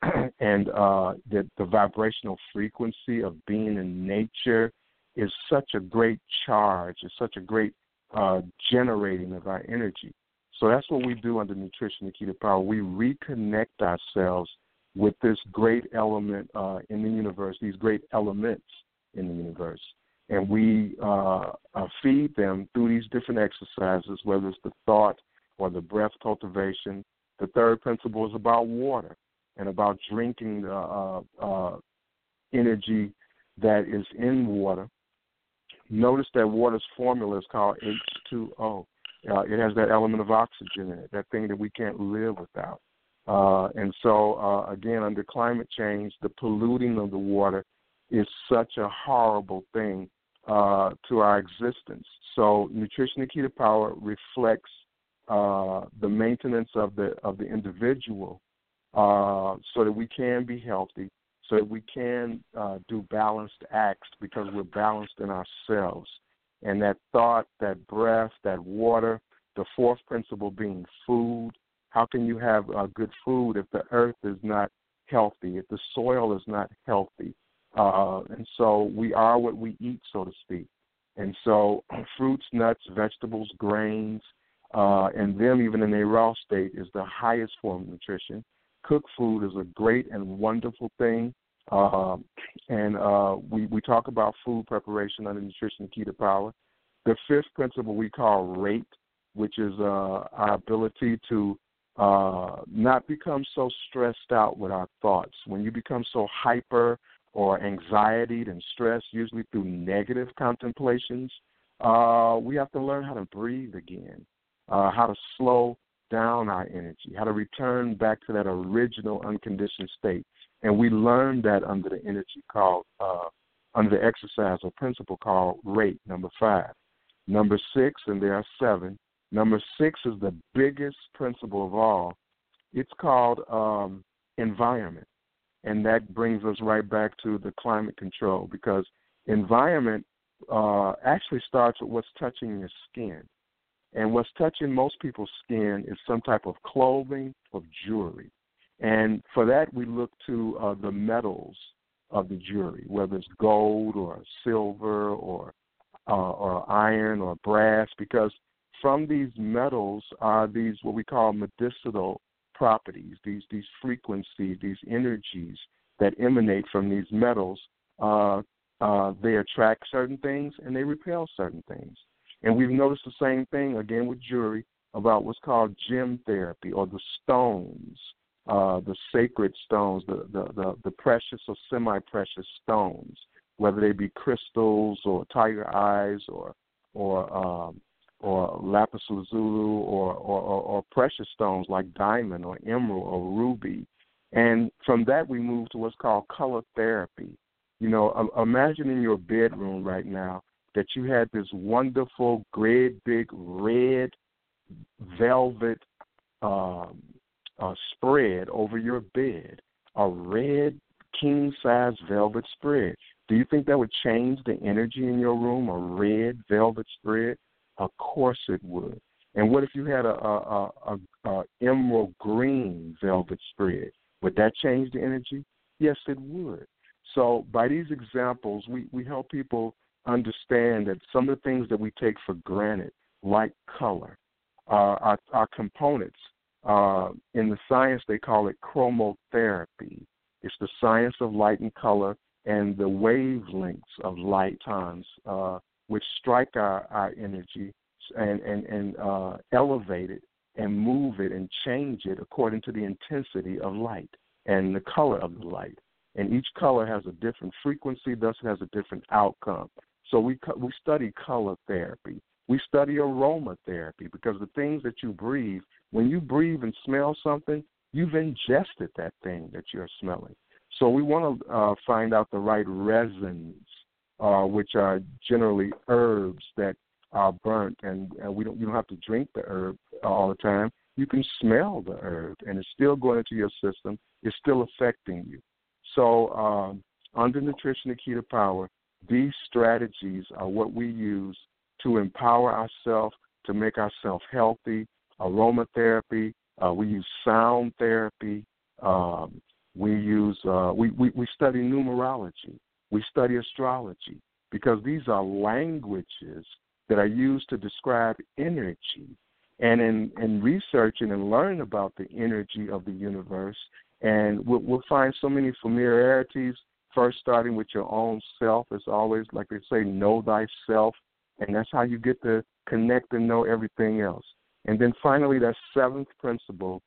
and uh, the, the vibrational frequency of being in nature is such a great charge. It's such a great uh, generating of our energy. So that's what we do under Nutrition the Key to Power. We reconnect ourselves with this great element uh, in the universe, these great elements in the universe. And we uh, uh, feed them through these different exercises, whether it's the thought or the breath cultivation. The third principle is about water and about drinking the uh, uh, energy that is in water. Notice that water's formula is called H two O. Uh, it has that element of oxygen in it, that thing that we can't live without. Uh, and so, uh, again, under climate change, the polluting of the water is such a horrible thing uh, to our existence. So Nutrition the Key to Power reflects uh, the maintenance of the of the individual uh, so that we can be healthy, so that we can uh, do balanced acts because we're balanced in ourselves. And that thought, that breath, that water, the fourth principle being food. How can you have uh, good food if the earth is not healthy, if the soil is not healthy? Uh, and so we are what we eat, so to speak. And so fruits, nuts, vegetables, grains, uh, and them even in a raw state is the highest form of nutrition. Cooked food is a great and wonderful thing. Uh, and uh, we, we talk about food preparation under Nutrition Key to Power. The fifth principle we call rate, which is uh, our ability to uh, not become so stressed out with our thoughts. When you become so hyper or anxiety and stressed, usually through negative contemplations, uh, we have to learn how to breathe again, uh, how to slow down our energy, how to return back to that original unconditioned state. And we learned that under the energy called, uh, under the exercise or principle called rate, number five. Number six, and there are seven. Number six is the biggest principle of all. It's called um, environment. And that brings us right back to the climate control, because environment uh, actually starts with what's touching your skin. And what's touching most people's skin is some type of clothing or jewelry. And for that, we look to uh, the metals of the jewelry, whether it's gold or silver or uh, or iron or brass, because from these metals are these what we call medicinal properties, these these frequencies, these energies that emanate from these metals. Uh, uh, they attract certain things and they repel certain things. And we've noticed the same thing, again, with jewelry about what's called gem therapy or the stones. Uh, the sacred stones, the, the, the, the precious or semi-precious stones, whether they be crystals or tiger eyes or or um, or lapis lazuli or, or, or, or precious stones like diamond or emerald or ruby. And from that we move to what's called color therapy. You know, uh, imagine in your bedroom right now that you had this wonderful, great, big, red velvet um Uh, spread over your bed, a red king-size velvet spread. Do you think that would change the energy in your room, a red velvet spread? Of course it would. And what if you had a, a, a, a emerald green velvet spread? Would that change the energy? Yes, it would. So by these examples, we, we help people understand that some of the things that we take for granted, like color, uh, our, our components, Uh, in the science, they call it chromotherapy. It's the science of light and color and the wavelengths of light times, uh, which strike our, our energy and, and, and uh, elevate it and move it and change it according to the intensity of light and the color of the light. And each color has a different frequency, thus it has a different outcome. So we we study color therapy. We study aromatherapy because the things that you breathe, when you breathe and smell something, you've ingested that thing that you're smelling. So we want to uh, find out the right resins, uh, which are generally herbs that are burnt, and, and we don't you don't have to drink the herb all the time. You can smell the herb, and it's still going into your system. It's still affecting you. So um, under Nutrition the Key to Power, These strategies are what we use to empower ourselves, to make ourselves healthy. Aromatherapy, uh, we use sound therapy, um, we use uh, we, we, we study numerology, we study astrology, because these are languages that are used to describe energy. And in, in researching and learning about the energy of the universe, and we'll, we'll find so many familiarities, first starting with your own self. It's always, like they say, know thyself, and that's how you get to connect and know everything else. And then finally, that seventh principle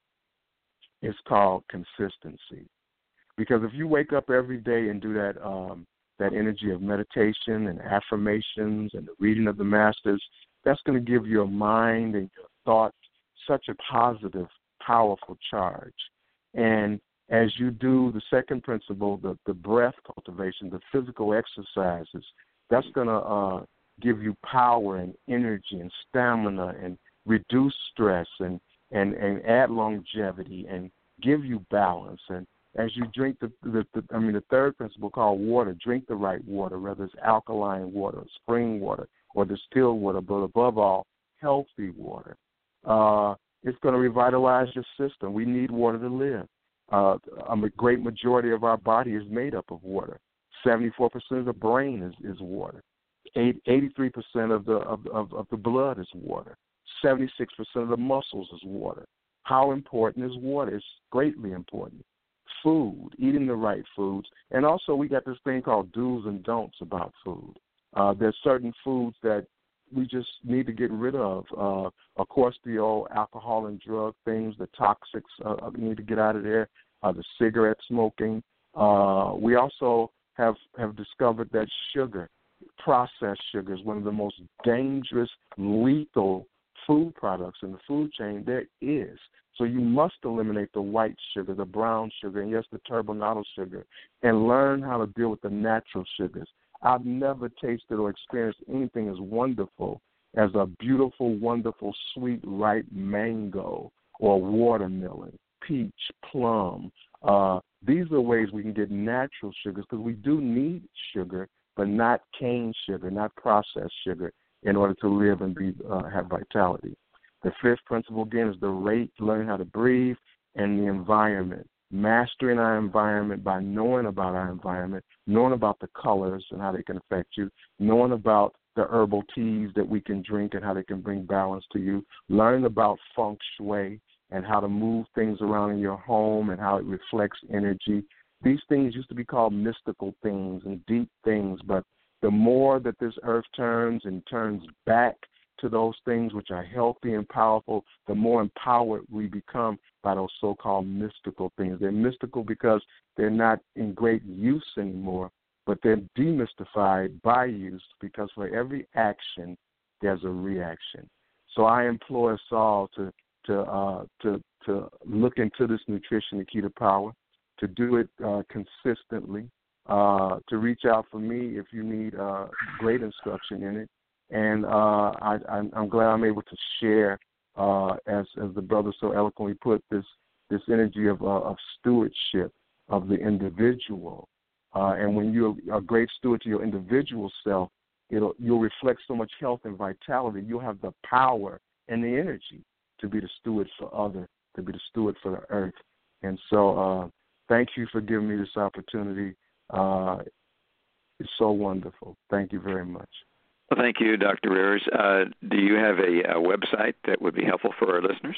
is called consistency. Because if you wake up every day and do that um, that energy of meditation and affirmations and the reading of the masters, that's going to give your mind and your thoughts such a positive, powerful charge. And as you do the second principle, the, the breath cultivation, the physical exercises, that's going to uh, give you power and energy and stamina and reduce stress and, and, and add longevity and give you balance. And as you drink the, the, the, I mean, the third principle called water, drink the right water, whether it's alkaline water, spring water, or distilled water, but above all, healthy water. Uh, it's going to revitalize your system. We need water to live. Uh, a great majority of our body is made up of water. seventy-four percent of the brain is, is water. eighty-three percent of the of, of, of the blood is water. seventy-six percent of the muscles is water. How important is water? It's greatly important. Food, eating the right foods. And also we got this thing called do's and don'ts about food. Uh, there's certain foods that we just need to get rid of. Uh, of course, the old alcohol and drug things, the toxics uh, need to get out of there, uh, the cigarette smoking. Uh, we also have, have discovered that sugar, processed sugar, is one of the most dangerous, lethal food products in the food chain there is. So you must eliminate the white sugar, the brown sugar, and yes, the turbinado sugar, and learn how to deal with the natural sugars. I've never tasted or experienced anything as wonderful as a beautiful, wonderful, sweet, ripe mango or watermelon, peach, plum. Uh, these are ways we can get natural sugars, because we do need sugar, but not cane sugar, not processed sugar, in order to live and be uh, have vitality. The fifth principle, again, is the rate, learning how to breathe, and the environment. Mastering our environment by knowing about our environment, knowing about the colors and how they can affect you, knowing about the herbal teas that we can drink and how they can bring balance to you, learning about feng shui and how to move things around in your home and how it reflects energy. These things used to be called mystical things and deep things, but the more that this earth turns and turns back to those things which are healthy and powerful, the more empowered we become by those so-called mystical things. They're mystical because they're not in great use anymore, but they're demystified by use, because for every action, there's a reaction. So I implore us all to to uh, to to look into this nutrition, the key to power, to do it uh, consistently, uh, to reach out for me if you need uh, great instruction in it. And uh, I, I'm, I'm glad I'm able to share, uh, as as the brother so eloquently put, this this energy of uh, of stewardship of the individual. Uh, and when you're a great steward to your individual self, it'll you'll reflect so much health and vitality. You'll have the power and the energy to be the steward for others, to be the steward for the earth. And so, uh, thank you for giving me this opportunity. Uh, it's so wonderful. Thank you very much. Well, thank you, Doctor Rivers. Uh, do you have a, a website that would be helpful for our listeners?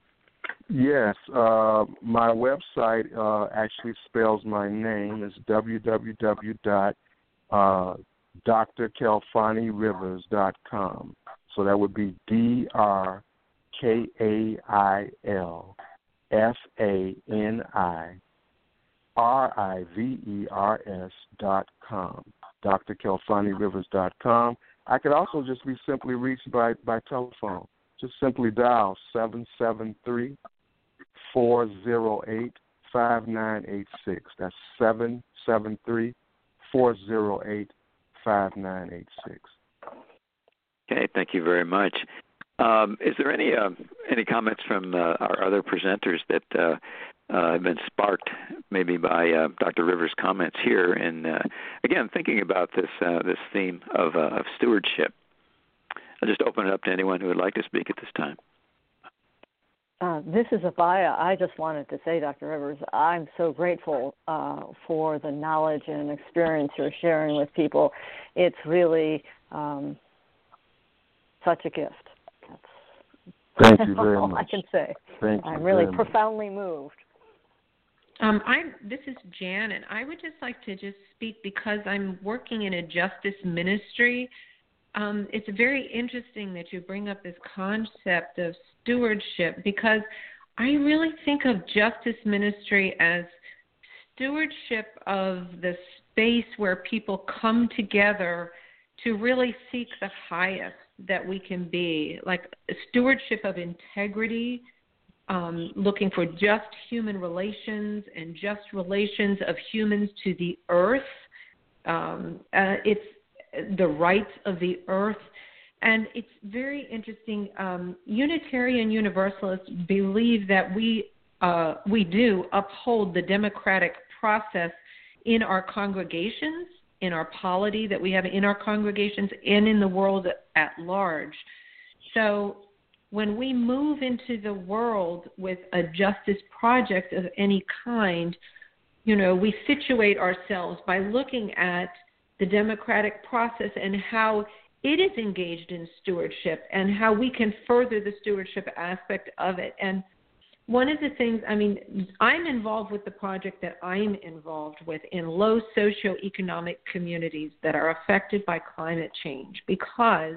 Yes. Uh, my website uh, actually spells my name. It's w w w dot d r kelfani rivers dot com. So that would be D R K A I L F A N I R I V E R S dot com. d r kelfani rivers dot com. I could also just be simply reached by, by telephone. Just simply dial seven seven three, four zero eight, five nine eight six. That's seven seven three, four zero eight, five nine eight six. Okay, thank you very much. Um, is there any uh, any comments from uh, our other presenters that uh, uh, have been sparked maybe by uh, Doctor Rivers' comments here? And uh, again, thinking about this uh, this theme of, uh, of stewardship, I'll just open it up to anyone who would like to speak at this time. Uh, this is Afia. I just wanted to say, Doctor Rivers, I'm so grateful uh, for the knowledge and experience you're sharing with people. It's really um, such a gift. Thank you very all much. I can say. Thank I'm you really very profoundly much. moved. Um, I'm. This is Jan, and I would just like to just speak because I'm working in a justice ministry. Um, it's very interesting that you bring up this concept of stewardship because I really think of justice ministry as stewardship of the space where people come together to really seek the highest that we can be, like stewardship of integrity, um, looking for just human relations and just relations of humans to the earth. Um, uh, it's the rights of the earth. And it's very interesting. Um, Unitarian Universalists believe that we uh, we do uphold the democratic process in our congregations, in our polity that we have in our congregations, and in the world at large. So when we move into the world with a justice project of any kind, you know, we situate ourselves by looking at the democratic process and how it is engaged in stewardship and how we can further the stewardship aspect of it. And one of the things, I mean, I'm involved with the project that I'm involved with in low socioeconomic communities that are affected by climate change because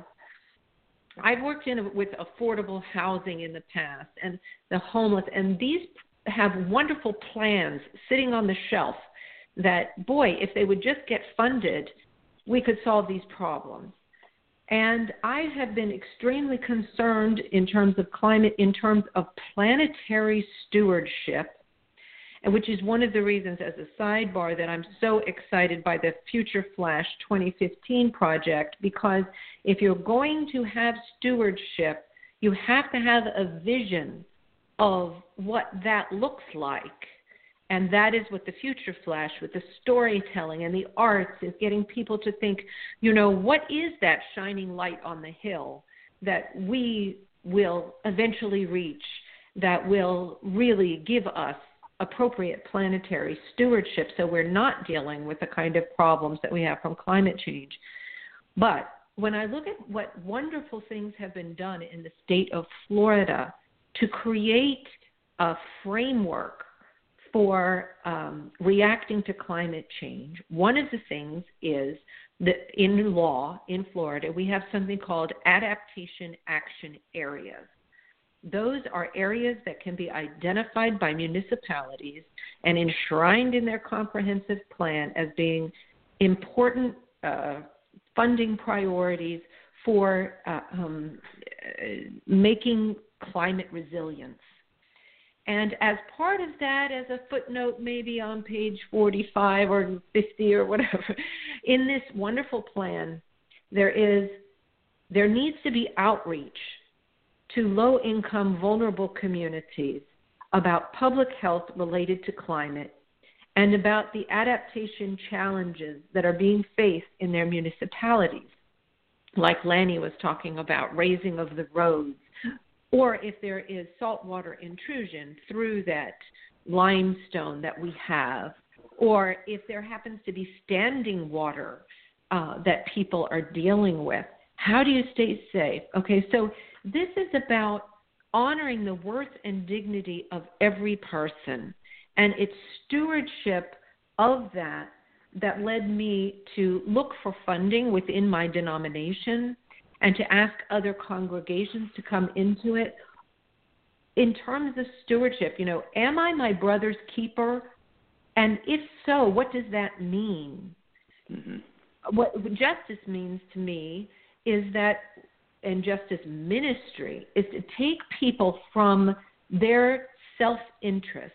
I've worked in with affordable housing in the past and the homeless, and these have wonderful plans sitting on the shelf that, boy, if they would just get funded, we could solve these problems. And I have been extremely concerned in terms of climate, in terms of planetary stewardship, and which is one of the reasons, as a sidebar, that I'm so excited by the Future Flash twenty fifteen project, because if you're going to have stewardship, you have to have a vision of what that looks like. And that is what the Future Flash, with the storytelling and the arts, is getting people to think, you know, what is that shining light on the hill that we will eventually reach, that will really give us appropriate planetary stewardship so we're not dealing with the kind of problems that we have from climate change. But when I look at what wonderful things have been done in the state of Florida to create a framework for um, reacting to climate change, one of the things is that in law in Florida, we have something called adaptation action areas. Those are areas that can be identified by municipalities and enshrined in their comprehensive plan as being important uh, funding priorities for uh, um, making climate resilience. And as part of that, as a footnote maybe on page forty-five or fifty or whatever, in this wonderful plan, there is there needs to be outreach to low-income, vulnerable communities about public health related to climate and about the adaptation challenges that are being faced in their municipalities, like Lanny was talking about, raising of the roads, or if there is saltwater intrusion through that limestone that we have, or if there happens to be standing water uh, that people are dealing with. How do you stay safe? Okay, so this is about honoring the worth and dignity of every person, and it's stewardship of that that led me to look for funding within my denomination and to ask other congregations to come into it. In terms of stewardship, you know, am I my brother's keeper? And if so, what does that mean? Mm-hmm. What justice means to me is that, and justice ministry, is to take people from their self-interest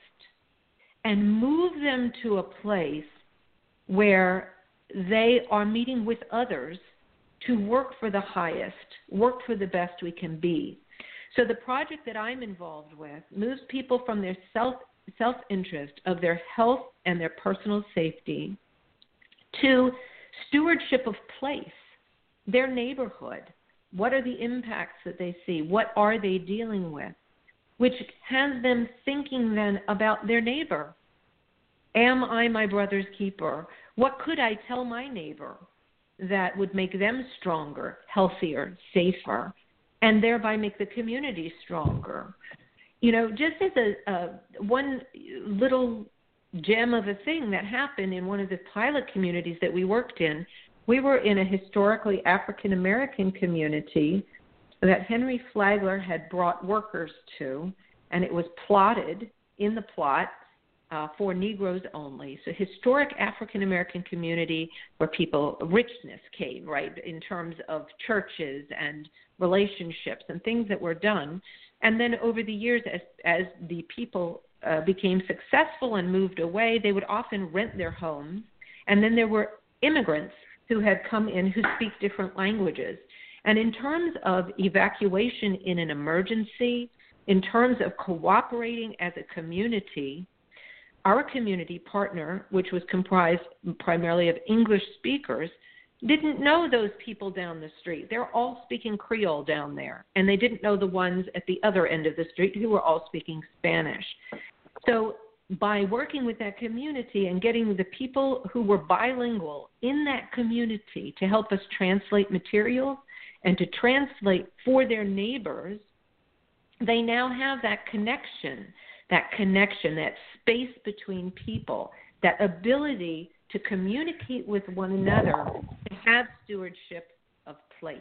and move them to a place where they are meeting with others to work for the highest, work for the best we can be. So the project that I'm involved with moves people from their self self-interest of their health and their personal safety to stewardship of place, their neighborhood. What are the impacts that they see? What are they dealing with? Which has them thinking then about their neighbor. Am I my brother's keeper? What could I tell my neighbor that would make them stronger, healthier, safer, and thereby make the community stronger? You know, just as a, a one little gem of a thing that happened in one of the pilot communities that we worked in, we were in a historically African American community that Henry Flagler had brought workers to, and it was plotted in the plot uh, for Negroes only. So historic African American community where people, richness came, right, in terms of churches and relationships and things that were done. And then over the years, as, as the people uh, became successful and moved away, they would often rent their homes. And then there were immigrants who had come in who speak different languages. And in terms of evacuation in an emergency, in terms of cooperating as a community, our community partner, which was comprised primarily of English speakers, didn't know those people down the street. They're all speaking Creole down there, and they didn't know the ones at the other end of the street who were all speaking Spanish. So by working with that community and getting the people who were bilingual in that community to help us translate materials and to translate for their neighbors, they now have that connection, that connection, that space between people, that ability to communicate with one another, to have stewardship of place.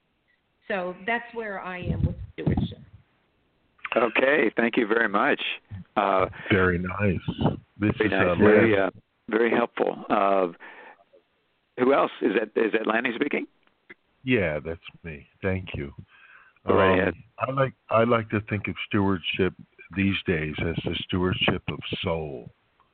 So that's where I am with stewardship. Okay, thank you very much. Uh, very nice. This very is nice. Uh, very, uh, very helpful. Uh, who else is that? Is that Lanny speaking? Yeah, that's me. Thank you. Go right um, ahead. I like I like to think of stewardship these days as the stewardship of soul.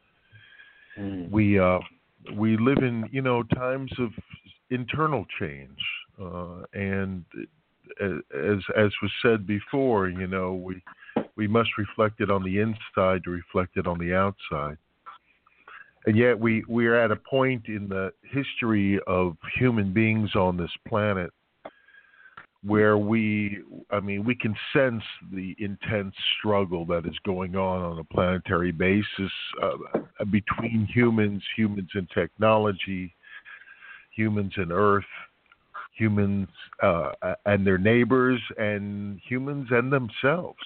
Mm. We uh, we live in you know times of internal change, uh, and as as was said before, you know we we must reflect it on the inside to reflect it on the outside. And yet we, we are at a point in the history of human beings on this planet where we, I mean, we can sense the intense struggle that is going on on a planetary basis uh, between humans, humans and technology, humans and Earth, humans uh, and their neighbors, and humans and themselves.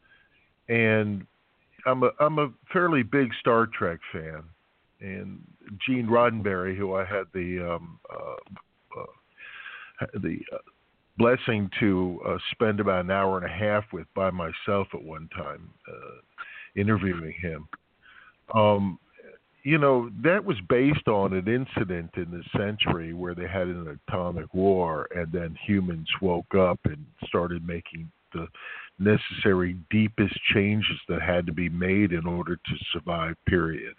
And I'm a, I'm a fairly big Star Trek fan. And Gene Roddenberry, who I had the um, uh, uh, the uh, blessing to uh, spend about an hour and a half with by myself at one time, uh, interviewing him, um, you know, that was based on an incident in the century where they had an atomic war, and then humans woke up and started making the necessary, deepest changes that had to be made in order to survive, period.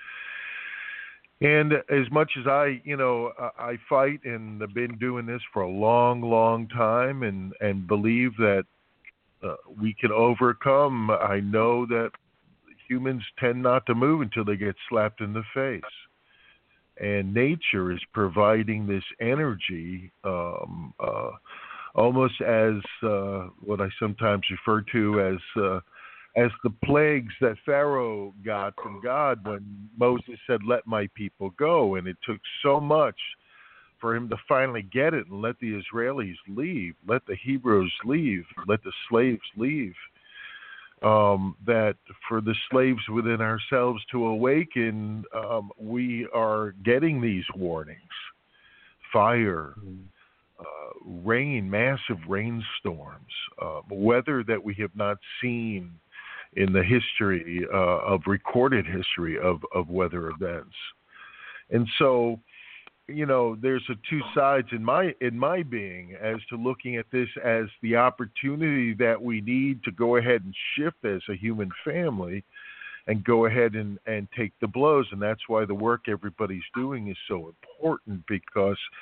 And as much as I, you know, I fight and have been doing this for a long, long time and, and believe that uh, we can overcome, I know that humans tend not to move until they get slapped in the face. And nature is providing this energy um, uh, almost as uh, what I sometimes refer to as uh, as the plagues that Pharaoh got from God when Moses said, "Let my people go." And it took so much for him to finally get it and let the Israelis leave, let the Hebrews leave, let the slaves leave, um, that for the slaves within ourselves to awaken, um, we are getting these warnings. Fire, uh, rain, massive rainstorms, uh, weather that we have not seen in the history uh, of recorded history of, of weather events. And so, you know, there's a two sides in my in my being as to looking at this as the opportunity that we need to go ahead and shift as a human family and go ahead and, and take the blows. And that's why the work everybody's doing is so important, because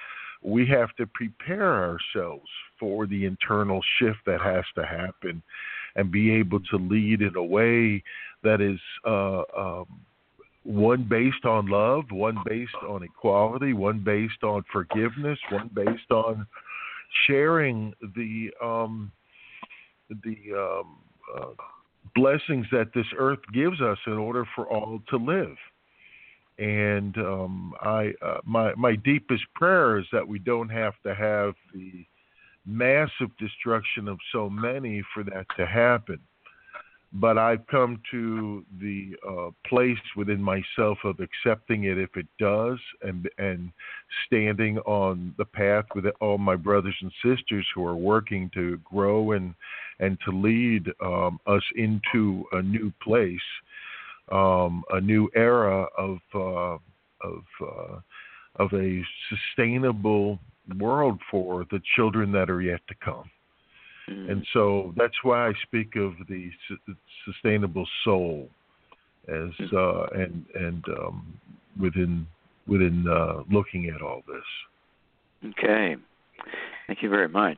we have to prepare ourselves for the internal shift that has to happen and be able to lead in a way that is uh, um, one based on love, one based on equality, one based on forgiveness, one based on sharing the um, the um, uh, blessings that this earth gives us in order for all to live. And um, I, uh, my my deepest prayer is that we don't have to have the massive destruction of so many for that to happen. But I've come to the uh, place within myself of accepting it if it does, and and standing on the path with all my brothers and sisters who are working to grow and and to lead um, us into a new place, um, a new era of uh, of uh, of a sustainable world for the children that are yet to come. And so that's why I speak of the su- sustainable soul as uh, and and um, within within uh, looking at all this. Okay, thank you very much.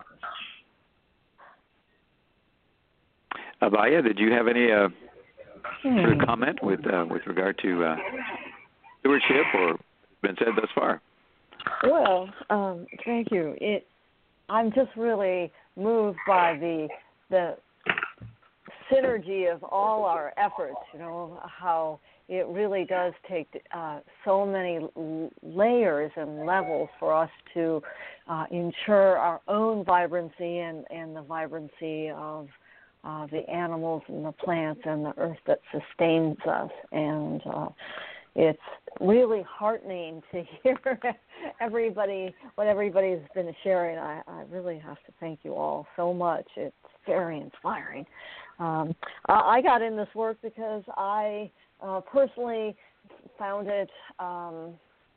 Abaya, did you have any uh, Hmm. sort of comment with uh, with regard to uh, stewardship or been said thus far? Well, um, thank you. It, I'm just really moved by the the synergy of all our efforts. You know, how it really does take uh, so many l- layers and levels for us to uh, ensure our own vibrancy and, and the vibrancy of uh, the animals and the plants and the earth that sustains us. And uh, it's really heartening to hear everybody, what everybody's been sharing. I, I really have to thank you all so much. It's very inspiring. Um, I got in this work because I uh, personally found it um,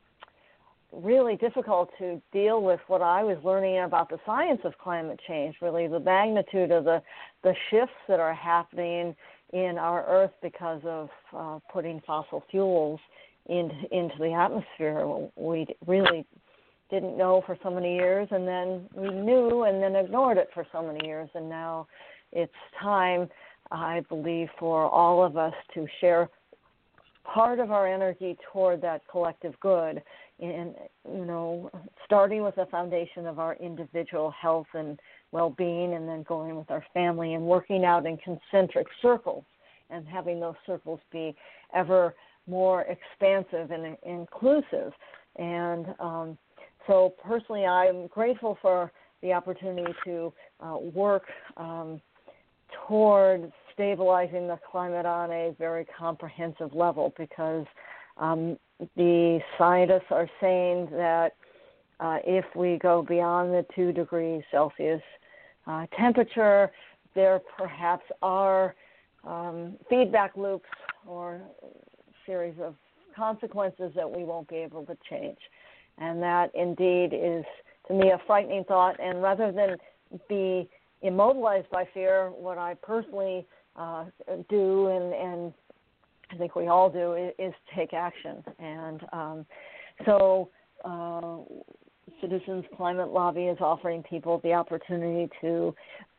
really difficult to deal with what I was learning about the science of climate change, really the magnitude of the, the shifts that are happening in our Earth because of uh, putting fossil fuels in, into the atmosphere. We really didn't know for so many years, and then we knew and then ignored it for so many years, and now it's time, I believe, for all of us to share part of our energy toward that collective good, and, you know, starting with the foundation of our individual health and well-being, and then going with our family and working out in concentric circles and having those circles be ever more expansive and inclusive. And um, so personally, I'm grateful for the opportunity to uh, work um, toward stabilizing the climate on a very comprehensive level, because um, the scientists are saying that uh, if we go beyond the two degrees Celsius uh, temperature, there perhaps are um, feedback loops or series of consequences that we won't be able to change. And that indeed is, to me, a frightening thought. And rather than be immobilized by fear, what I personally uh, do, and, and I think we all do, is, is take action. And um, so uh, Citizens Climate Lobby is offering people the opportunity to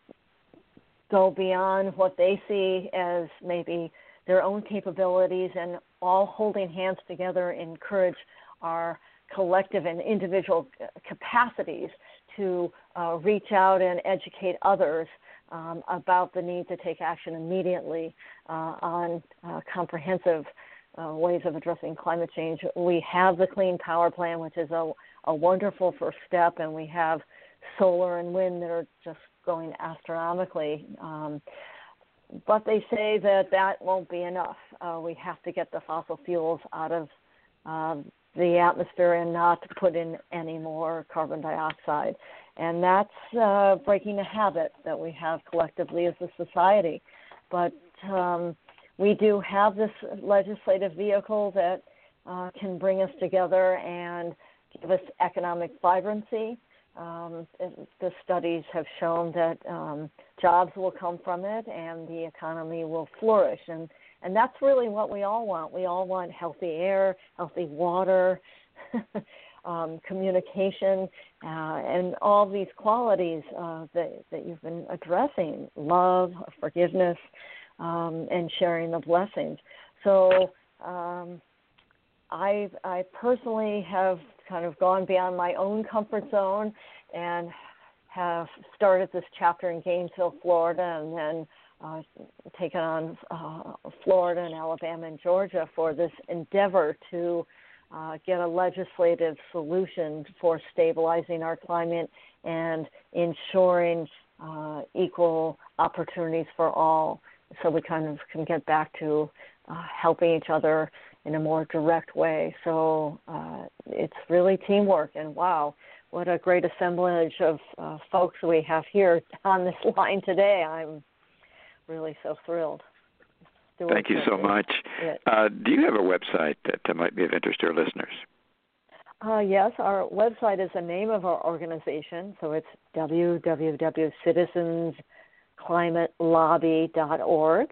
go beyond what they see as maybe their own capabilities, and all holding hands together encourage our collective and individual capacities to uh, reach out and educate others um, about the need to take action immediately uh, on uh, comprehensive uh, ways of addressing climate change. We have the Clean Power Plan, which is a, a wonderful first step, and we have solar and wind that are just going astronomically. Um, but they say that that won't be enough. Uh, we have to get the fossil fuels out of uh, the atmosphere and not to put in any more carbon dioxide. And that's uh, breaking a habit that we have collectively as a society. But um, we do have this legislative vehicle that uh, can bring us together and give us economic vibrancy. Um, the studies have shown that um, jobs will come from it and the economy will flourish. And, and that's really what we all want. We all want healthy air, healthy water, um, communication, uh, and all these qualities uh, that, that you've been addressing, love, forgiveness, um, and sharing the blessings. So um, I, I personally have kind of gone beyond my own comfort zone and have started this chapter in Gainesville, Florida, and then uh, taken on uh, Florida and Alabama and Georgia for this endeavor to uh, get a legislative solution for stabilizing our climate and ensuring uh, equal opportunities for all, so we kind of can get back to uh, helping each other in a more direct way. So uh, it's really teamwork, and wow, what a great assemblage of uh, folks we have here on this line today. I'm really so thrilled. Thank you so much. Uh, do you have a website that uh, might be of interest to our listeners? Uh, yes, our website is the name of our organization, so it's w w w dot citizens climate lobby dot org,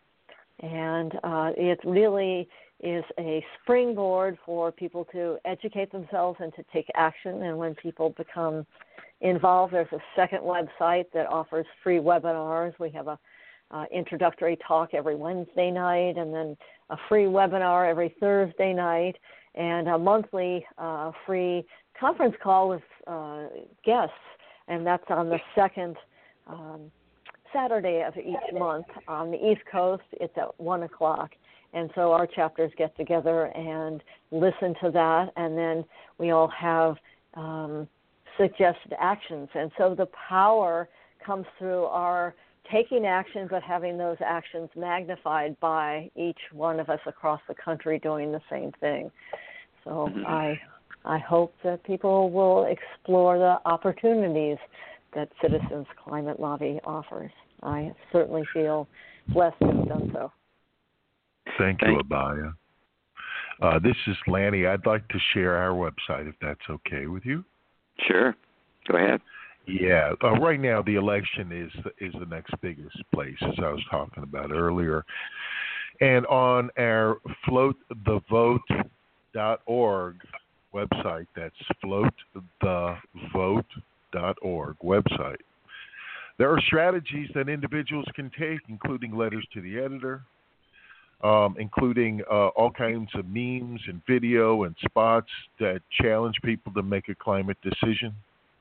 and uh, it really is a springboard for people to educate themselves and to take action. And when people become involved, there's a second website that offers free webinars. We have a uh, introductory talk every Wednesday night, and then a free webinar every Thursday night, and a monthly uh, free conference call with uh, guests, and that's on the second um, Saturday of each month. On the East Coast, it's at one o'clock. And so our chapters get together and listen to that, and then we all have um, suggested actions. And so the power comes through our taking action, but having those actions magnified by each one of us across the country doing the same thing. So I, I hope that people will explore the opportunities that Citizens Climate Lobby offers. I certainly feel blessed to have done so. Thank you, Abaya. Uh, this is Lanny. I'd like to share our website, if that's okay with you. Sure. Go ahead. Yeah. Uh, right now, the election is is the next biggest place, as I was talking about earlier. And on our float the vote dot org website, that's float the vote dot org website, there are strategies that individuals can take, including letters to the editor, Um, including uh, all kinds of memes and video and spots that challenge people to make a climate decision.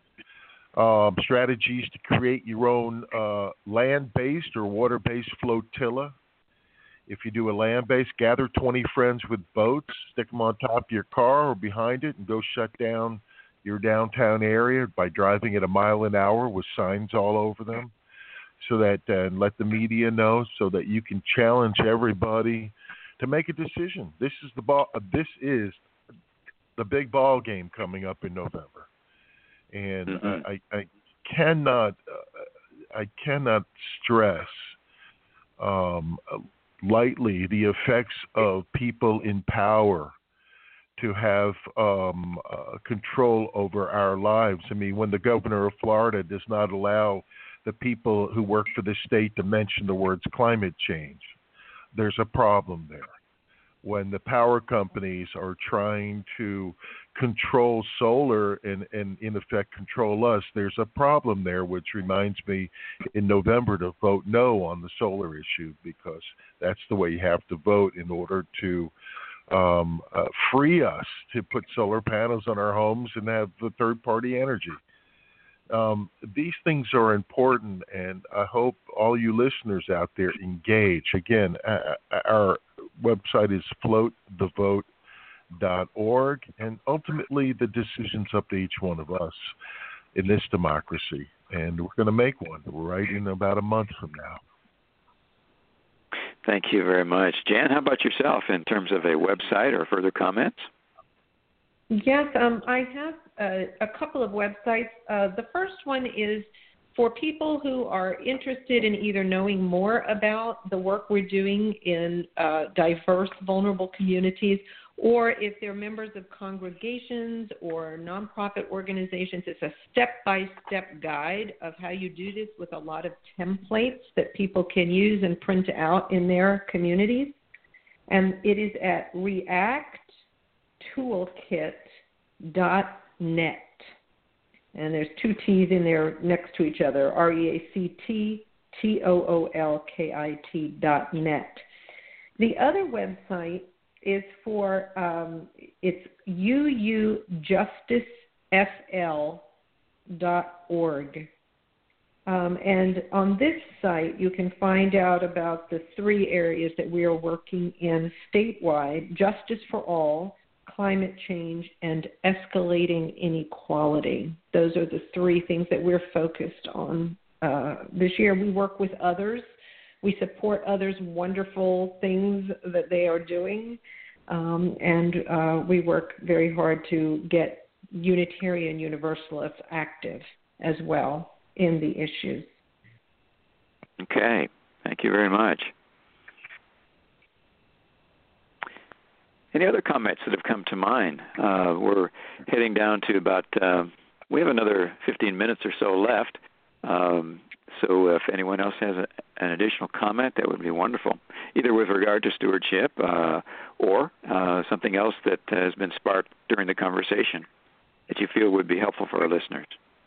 Um, strategies to create your own uh, land-based or water-based flotilla. If you do a land-based, gather twenty friends with boats, stick them on top of your car or behind it, and go shut down your downtown area by driving at a mile an hour with signs all over them. So that uh, and let the media know, so that you can challenge everybody to make a decision. This is the ball. Uh, this is the big ball game coming up in November, and mm-hmm. I, I cannot uh, I cannot stress um, lightly the effects of people in power to have um, uh, control over our lives. I mean, when the governor of Florida does not allow the people who work for the state to mention the words climate change, there's a problem there. When the power companies are trying to control solar and, and in effect control us, there's a problem there, which reminds me in November to vote no on the solar issue, because that's the way you have to vote in order to um, uh, free us to put solar panels on our homes and have the third-party energy. Um, these things are important, and I hope all you listeners out there engage. Again, uh, our website is float the vote dot org, and ultimately the decision's up to each one of us in this democracy, and we're going to make one right in about a month from now. Thank you very much. Jan, how about yourself in terms of a website or further comments? Yes, um, I have uh, a couple of websites. Uh, the first one is for people who are interested in either knowing more about the work we're doing in uh, diverse, vulnerable communities, or if they're members of congregations or nonprofit organizations. It's a step-by-step guide of how you do this with a lot of templates that people can use and print out in their communities. And it is at react toolkit dot net. And there's two T's in there next to each other, R E A C T T O O L K I T dot net. The other website is for, um, it's U U Justice F L dot org. Um, and on this site, you can find out about the three areas that we are working in statewide: justice for all, climate change, and escalating inequality. Those are the three things that we're focused on uh, this year. We work with others. We support others' wonderful things that they are doing. Um, and uh, we work very hard to get Unitarian Universalists active as well in the issues. Okay. Thank you very much. Any other comments that have come to mind? Uh, we're heading down to about, uh, we have another fifteen minutes or so left. Um, so if anyone else has a, an additional comment, that would be wonderful, either with regard to stewardship uh, or uh, something else that has been sparked during the conversation that you feel would be helpful for our listeners.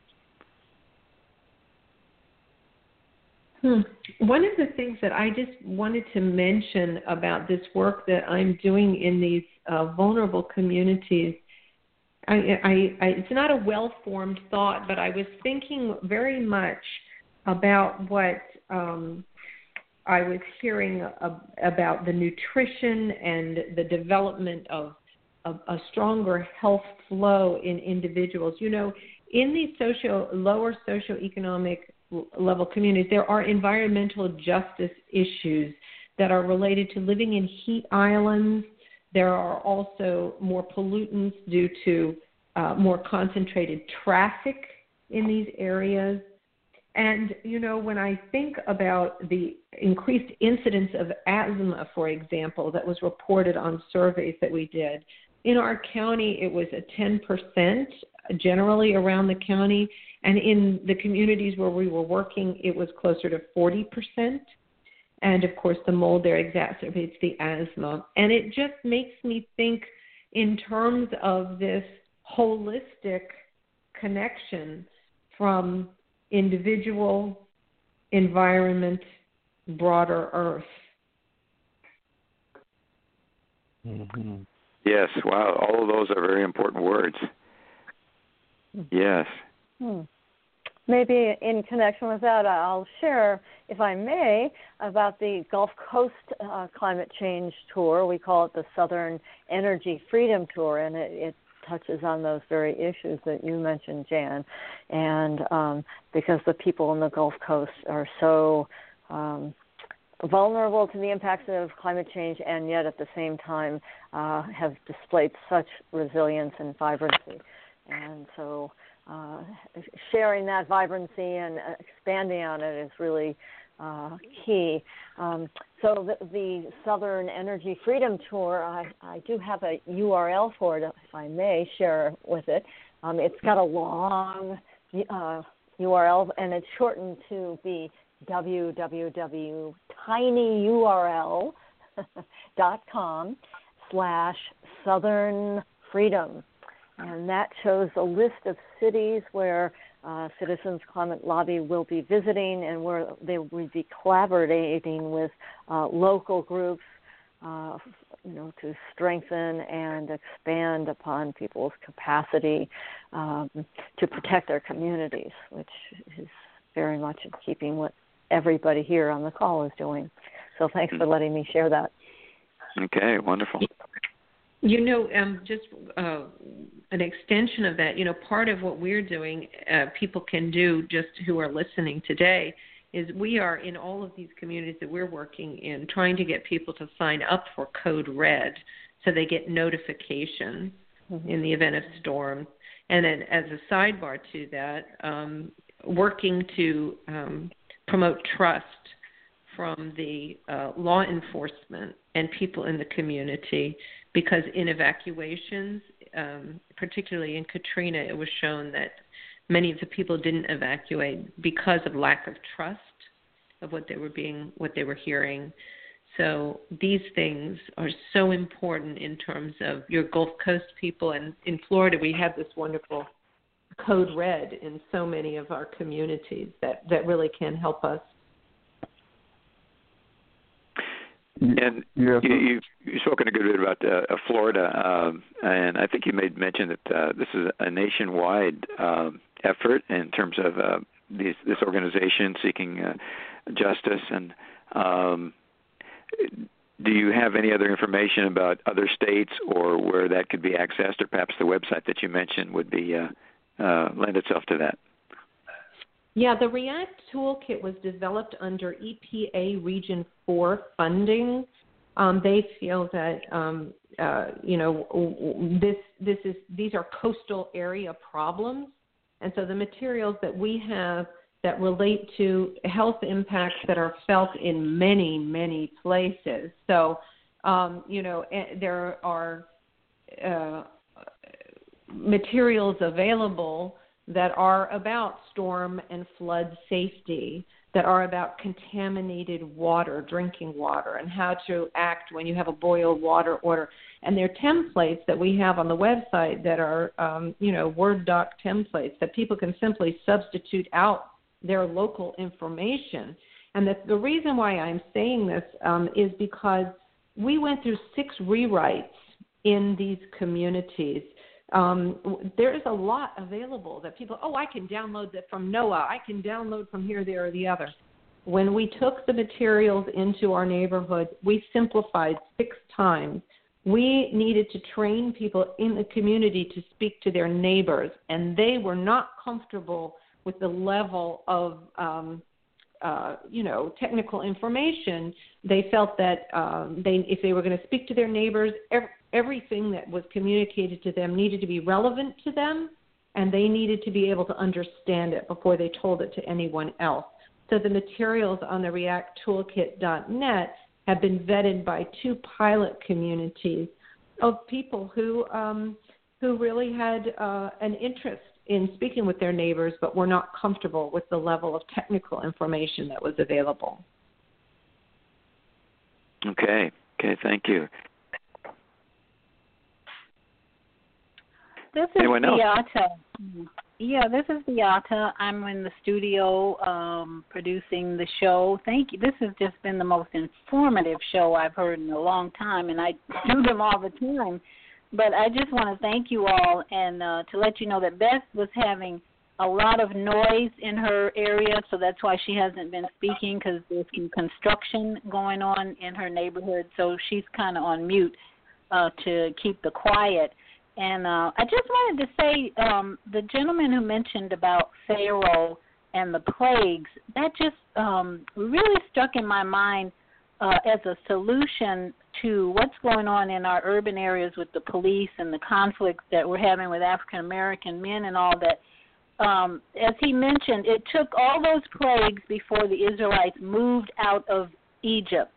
Hmm. One of the things that I just wanted to mention about this work that I'm doing in these uh, vulnerable communities, I, I, I, it's not a well-formed thought, but I was thinking very much about what um, I was hearing ab- about the nutrition and the development of, of a stronger health flow in individuals. You know, in these socio lower socioeconomic level communities, there are environmental justice issues that are related to living in heat islands. There are also more pollutants due to uh, more concentrated traffic in these areas. And, you know, when I think about the increased incidence of asthma, for example, that was reported on surveys that we did, in our county it was a ten percent generally around the county. And in the communities where we were working, it was closer to forty percent. And, of course, the mold there exacerbates the asthma. And it just makes me think in terms of this holistic connection from individual, environment, broader earth. Mm-hmm. Yes, wow, all of those are very important words. Yes. Hmm. Maybe in connection with that, I'll share, if I may, about the Gulf Coast uh, Climate Change Tour. We call it the Southern Energy Freedom Tour, and it, it touches on those very issues that you mentioned, Jan. And um, because the people in the Gulf Coast are so um, vulnerable to the impacts of climate change, and yet at the same time uh, have displayed such resilience and vibrancy. And so uh, sharing that vibrancy and expanding on it is really uh, key. Um, so the, the Southern Energy Freedom Tour, I, I do have a U R L for it, if I may share with it. Um, it's got a long uh, U R L, and it's shortened to be w w w dot tinyurl dot com slash Southern Freedom. And that shows a list of cities where uh, Citizens Climate Lobby will be visiting, and where they will be collaborating with uh, local groups, uh, you know, to strengthen and expand upon people's capacity um, to protect their communities, which is very much in keeping what everybody here on the call is doing. So thanks for letting me share that. Okay, wonderful. You know, um, just uh, an extension of that, you know, part of what we're doing, uh, people can do just who are listening today, is we are in all of these communities that we're working in trying to get people to sign up for Code Red so they get notifications mm-hmm. in the event of storms. And then as a sidebar to that, um, working to um, promote trust from the uh, law enforcement and people in the community, because in evacuations, um, particularly in Katrina, it was shown that many of the people didn't evacuate because of lack of trust of what they were being, what they were hearing. So these things are so important in terms of your Gulf Coast people. And in Florida, we have this wonderful Code Red in so many of our communities that, that really can help us. And yes. you, you've, you've spoken a good bit about uh, Florida, um, and I think you made mention that uh, this is a nationwide um, effort in terms of uh, these, this organization seeking uh, justice. And um, do you have any other information about other states or where that could be accessed, or perhaps the website that you mentioned would be uh, uh, lend itself to that? Yeah, the REACT toolkit was developed under E P A Region four funding. Um, they feel that um, uh, you know this this is these are coastal area problems, and so the materials that we have that relate to health impacts that are felt in many many places. So um, you know there are uh, materials available that are about storm and flood safety, that are about contaminated water, drinking water, and how to act when you have a boiled water order. And there are templates that we have on the website that are, um, you know, Word doc templates that people can simply substitute out their local information. And the, the reason why I'm saying this um, is because we went through six rewrites in these communities. Um, there is a lot available that people, oh, I can download that from NOAA. I can download from here, there, or the other. When we took the materials into our neighborhood, we simplified six times. We needed to train people in the community to speak to their neighbors, and they were not comfortable with the level of, um, uh, you know, technical information. They felt that um, they, if they were going to speak to their neighbors, every, everything that was communicated to them needed to be relevant to them, and they needed to be able to understand it before they told it to anyone else. So the materials on the react toolkit dot net have been vetted by two pilot communities of people who um, who really had uh, an interest in speaking with their neighbors, but were not comfortable with the level of technical information that was available. Okay. Okay. Thank you. This is Anyone else? Beata. Yeah, this is Beata. I'm in the studio um, producing the show. Thank you. This has just been the most informative show I've heard in a long time, and I do them all the time. But I just want to thank you all and uh, to let you know that Beth was having a lot of noise in her area, so that's why she hasn't been speaking, because there's some construction going on in her neighborhood, so she's kind of on mute uh, to keep the quiet. And uh, I just wanted to say, um, the gentleman who mentioned about Pharaoh and the plagues, that just um, really struck in my mind uh, as a solution to what's going on in our urban areas with the police and the conflicts that we're having with African-American men and all that. Um, as he mentioned, it took all those plagues before the Israelites moved out of Egypt.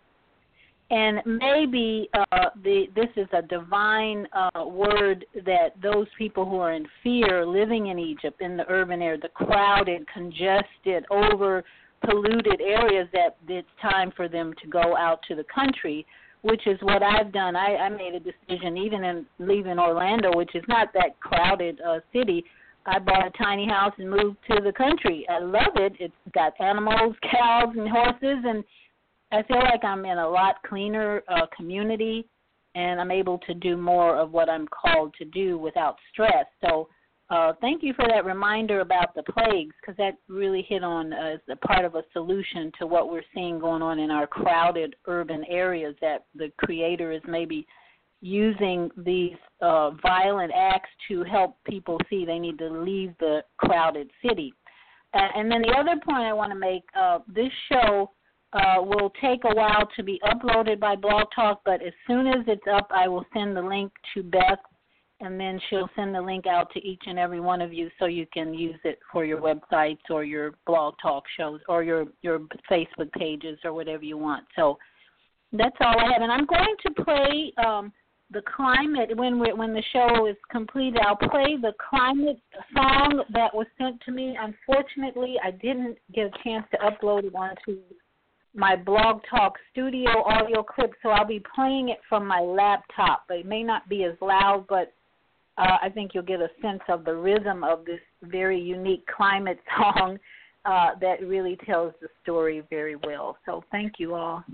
And maybe uh, the, this is a divine uh, word that those people who are in fear living in Egypt, in the urban area, the crowded, congested, over-polluted areas, that it's time for them to go out to the country, which is what I've done. I, I made a decision, even in leaving Orlando, which is not that crowded uh, city. I bought a tiny house and moved to the country. I love it. It's got animals, cows, and horses, and I feel like I'm in a lot cleaner uh, community, and I'm able to do more of what I'm called to do without stress. So uh, thank you for that reminder about the plagues, because that really hit on uh, as a part of a solution to what we're seeing going on in our crowded urban areas, that the Creator is maybe using these uh, violent acts to help people see they need to leave the crowded city. Uh, and then the other point I want to make, uh, this show Uh, will take a while to be uploaded by Blog Talk, but as soon as it's up, I will send the link to Beth, and then she'll send the link out to each and every one of you so you can use it for your websites or your Blog Talk shows or your, your Facebook pages or whatever you want. So that's all I have. And I'm going to play um, the climate, when we when the show is completed, I'll play the climate song that was sent to me. Unfortunately, I didn't get a chance to upload it onto my Blog Talk Studio audio clip, so I'll be playing it from my laptop. But it may not be as loud, but uh, I think you'll get a sense of the rhythm of this very unique climate song uh, that really tells the story very well. So thank you all.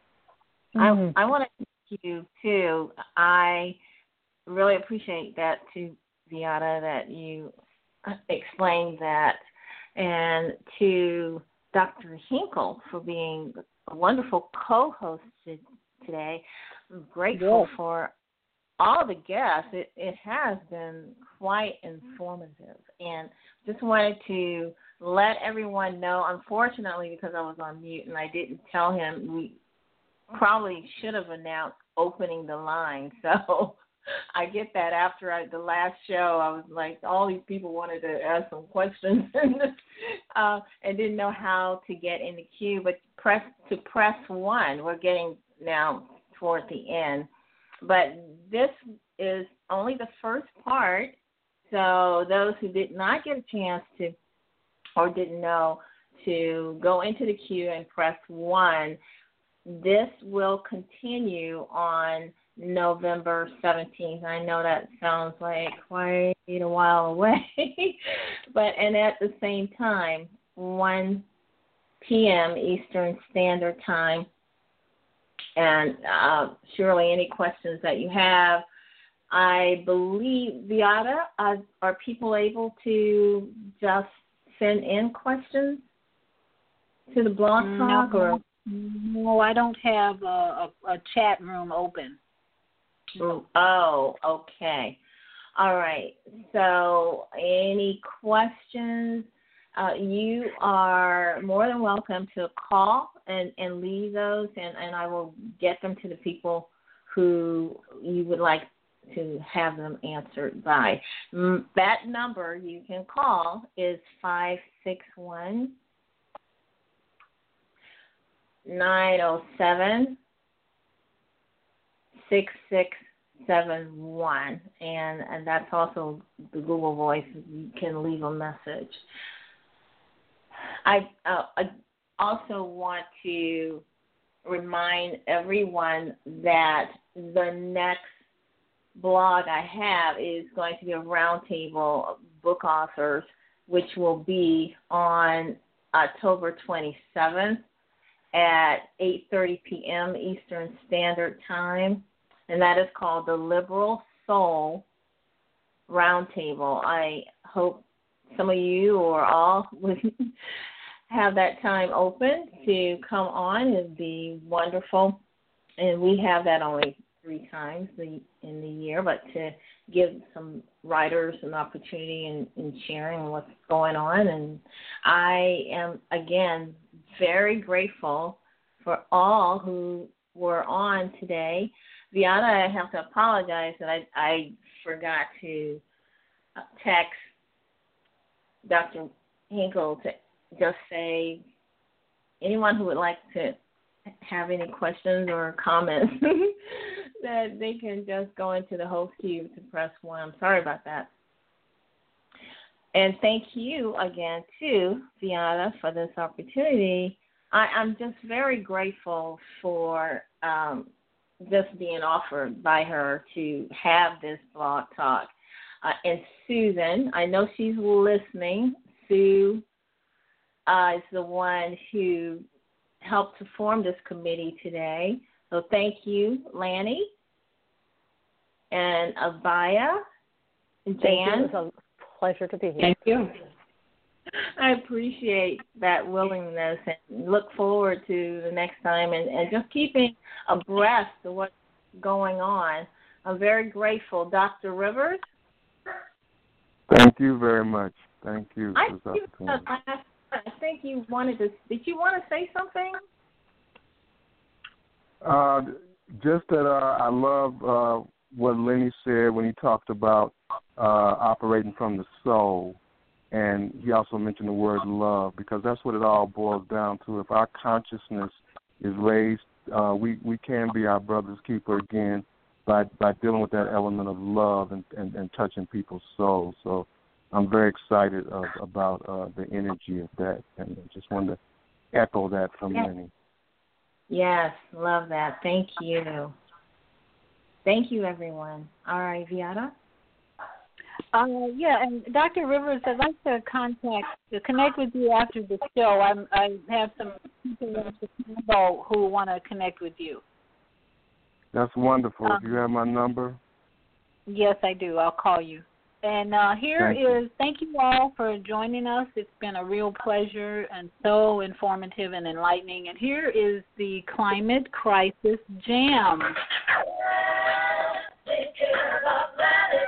I, I want to thank you, too. I really appreciate that, too, Viata, that you explained that. And to Doctor Hinkle for being a wonderful co-host today. I'm grateful yes. for all the guests. It, it has been quite informative. And just wanted to let everyone know, unfortunately, because I was on mute and I didn't tell him, we probably should have announced opening the line. So I get that after I, the last show, I was like, all these people wanted to ask some questions uh, and didn't know how to get in the queue. But press to press one, we're getting now toward the end. But this is only the first part. So those who did not get a chance to or didn't know to go into the queue and press one, this will continue on November seventeenth. I know that sounds like quite a while away, but and at the same time, one p.m. Eastern Standard Time. And uh, surely any questions that you have, I believe, Viata, are, are people able to just send in questions to the Blog Talk? No, or? no I don't have a, a, a chat room open. Oh, okay. All right. So any questions? Uh, you are more than welcome to call and, and leave those, and, and I will get them to the people who you would like to have them answered by. That number you can call is five six one, nine oh seven, six six seven one, and and that's also the Google Voice. You can leave a message. I, uh, I also want to remind everyone that the next blog I have is going to be a roundtable of book authors, which will be on October twenty-seventh at eight thirty p.m. Eastern Standard Time. And that is called the Liberal Soul Roundtable. I hope some of you or all would have that time open to come on. It would be wonderful. And we have that only three times in the year, but to give some writers an opportunity in, in sharing what's going on. And I am, again, very grateful for all who were on today. Viata, I have to apologize that I, I forgot to text Doctor Hinkle to just say anyone who would like to have any questions or comments that they can just go into the host queue to press one. I'm sorry about that. And thank you again, too, Viata, for this opportunity. I, I'm just very grateful for um, just being offered by her to have this blog talk. Uh, and Susan, I know she's listening. Sue uh, is the one who helped to form this committee today. So thank you, Lanny and Abaya, and Jan. It was a pleasure to be here. Thank you. I appreciate that willingness and look forward to the next time and, and just keeping abreast of what's going on. I'm very grateful. Doctor Rivers? Thank you very much. Thank you. I, for this you, I think you wanted to, did you want to say something? Uh, just that uh, I love uh, what Lenny said when he talked about uh, operating from the soul. And he also mentioned the word love, because that's what it all boils down to. If our consciousness is raised, uh, we, we can be our brother's keeper again by, by dealing with that element of love and, and, and touching people's souls. So I'm very excited of, about uh, the energy of that, and I just wanted to echo that from yes. Lenny. Yes, love that. Thank you. Thank you, everyone. All right, Viata? Uh, yeah, and Doctor Rivers, I'd like to contact, to connect with you after the show. I'm, I have some people in Chicago who want to connect with you. That's wonderful. Um, Do you have my number? Yes, I do. I'll call you. And uh, here Thank is, you. thank you all for joining us. It's been a real pleasure and so informative and enlightening. And here is the Climate Crisis Jam. Take care of our planet.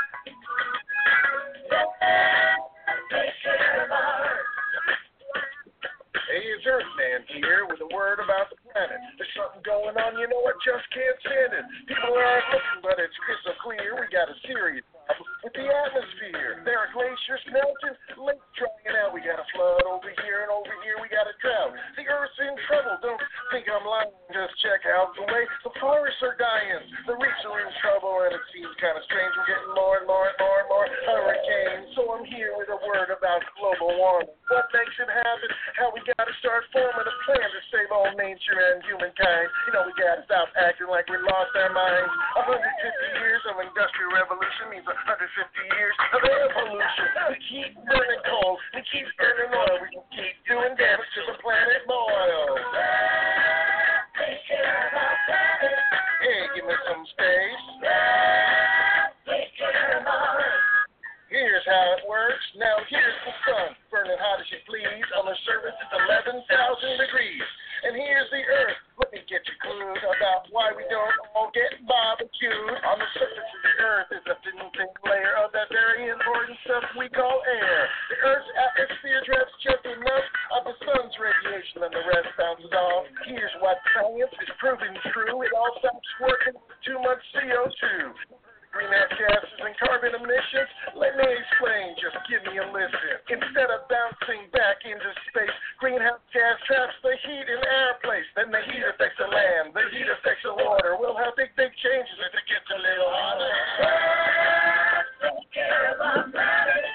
Take care of our earth. Hey, it's Earthman here with a word about the planet. There's something going on, you know, I just can't stand it. People aren't looking, but it's crystal clear. We got a serious problem with the atmosphere. There are glaciers melting, lakes drying out. We got a flood over here, and over here we got a drought. The Earth's in trouble. Don't think I'm lying. Just check out the way the forests are dying. The reefs are in trouble, and it seems kind of strange. We're getting more and more and more and more hurricanes. So I'm here with a word about global warming. What makes it happen? How we got to start forming a plan to save all nature and humankind. You know, we got to stop acting like we lost our minds. one hundred fifty years of industrial revolution means one hundred fifty years of air pollution. We keep burning coal. We keep burning oil. We can keep doing damage to the planet boil. Take care of our planet. Hey, give me some space. Take care of our earth. Here's how it works. Now here's the sun, burning hot as you please. On the surface it's eleven thousand degrees. And here's the earth. Let me get you clued about why we don't all get barbecued. On the surface of the earth is a thin, thin layer of that very important stuff we call air. The earth's atmosphere traps just enough of the sun's radiation and the rest bounces off. Here's what science is proving true. It all stops working with too much C O two. Greenhouse gases and carbon emissions? Let me explain, just give me a listen. Instead of bouncing back into space, greenhouse gas traps the heat in our place. Then the heat affects the land, the heat affects the water. We'll have big, big changes if it gets a little hotter. Take care of our planet.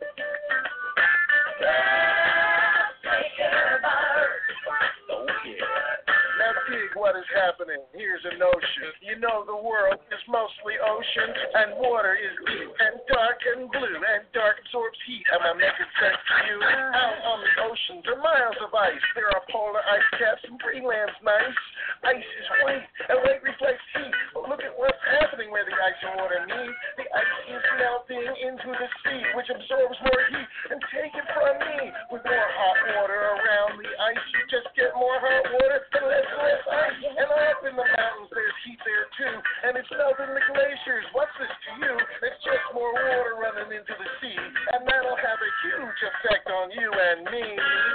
Take care of our earth. Oh, yeah. Now dig what is happening. Here's a notion. You know the world is mostly ocean, and water is deep and dark and blue, and dark absorbs heat. Am I making sense to you? Out on the oceans are miles of ice. There are polar ice caps, and Greenland's nice. Ice is white, and white reflects heat. But look at what's happening where the ice and water meet. The ice is melting into the sea, which absorbs more heat. And take it from me, with more hot water around the ice, you just get more hot water and less and less ice. And up in the mountains, there's heat there too, and it's melting the glaciers. What's this to you? It's just more water running into the sea, and that'll have a huge effect on you and me.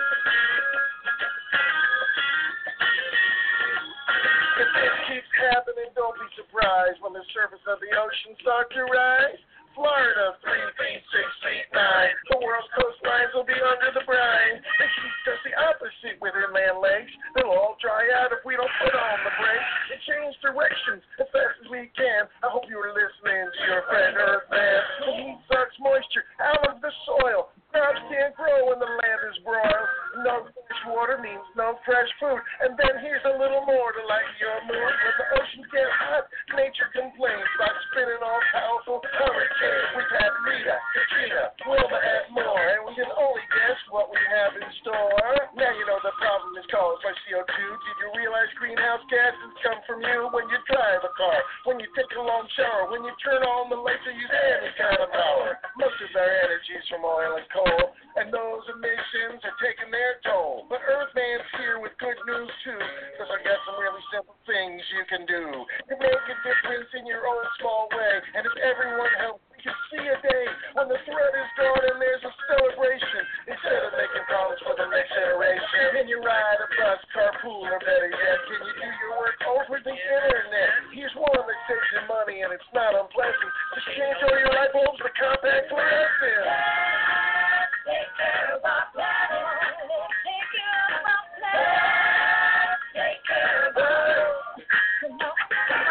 If this keeps happening, don't be surprised when the surface of the ocean starts to rise. Florida, three feet, six feet, nine. The world's coastlines will be under the brine. The heat does the opposite with inland lakes. They'll all dry out if we don't put on the brakes and change directions as fast as we can. I hope you were listening to your friend Earthman. The heat sucks moisture out of the soil. Crops can't grow when the land is broiled. No fresh water means no fresh food. And then here's a little more to lighten your mood. When the oceans get hot, nature complains about spinning all powerful hurricanes. We've had Rita, Katrina, Wilma, and more, and we can only guess what we have in store. Now you know the problem is caused by C O two. Did you realize greenhouse gases come from you when you drive a car, when you take a long shower, when you turn on the lights or use any kind of power? Most of our energy is from oil and coal, and those emissions are taking their toll. But Earthman's here with good news too, because I got some really simple things you can do to make a difference in your own small way. And if everyone helps, we can see a day when the threat is gone and there's a celebration instead of making problems for the next generation. Can you ride a bus, carpool, or better yet, can you do your work over the internet? Here's one that saves you money and it's not unpleasant. Just change all your light bulbs to compact fluorescent. Take care of our planet. Take care of our planet. Take care of us.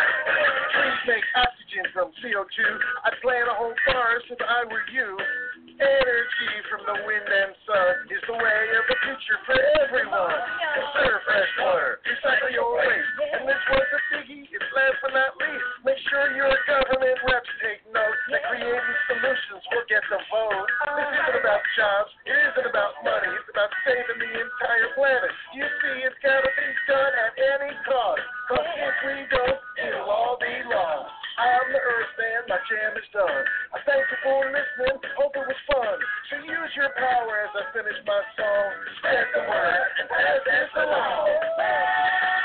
Trees make oxygen from C O two. I'd plant a whole forest if I were you. Energy from the wind and sun is the way of the future for everyone. Conserve fresh water, recycle your waste. And this was a biggie, it's last but not least. Make sure your government reps take notes that creating solutions will get the vote. This isn't about jobs, it isn't about money, it's about saving the entire planet. You see, it's gotta be done at any cost. Cause if we don't, it'll all be lost. I'm the Earthman, my jam is done. I thank you for listening, hope it was fun. So use your power as I finish my song. Spread the word and pass this along.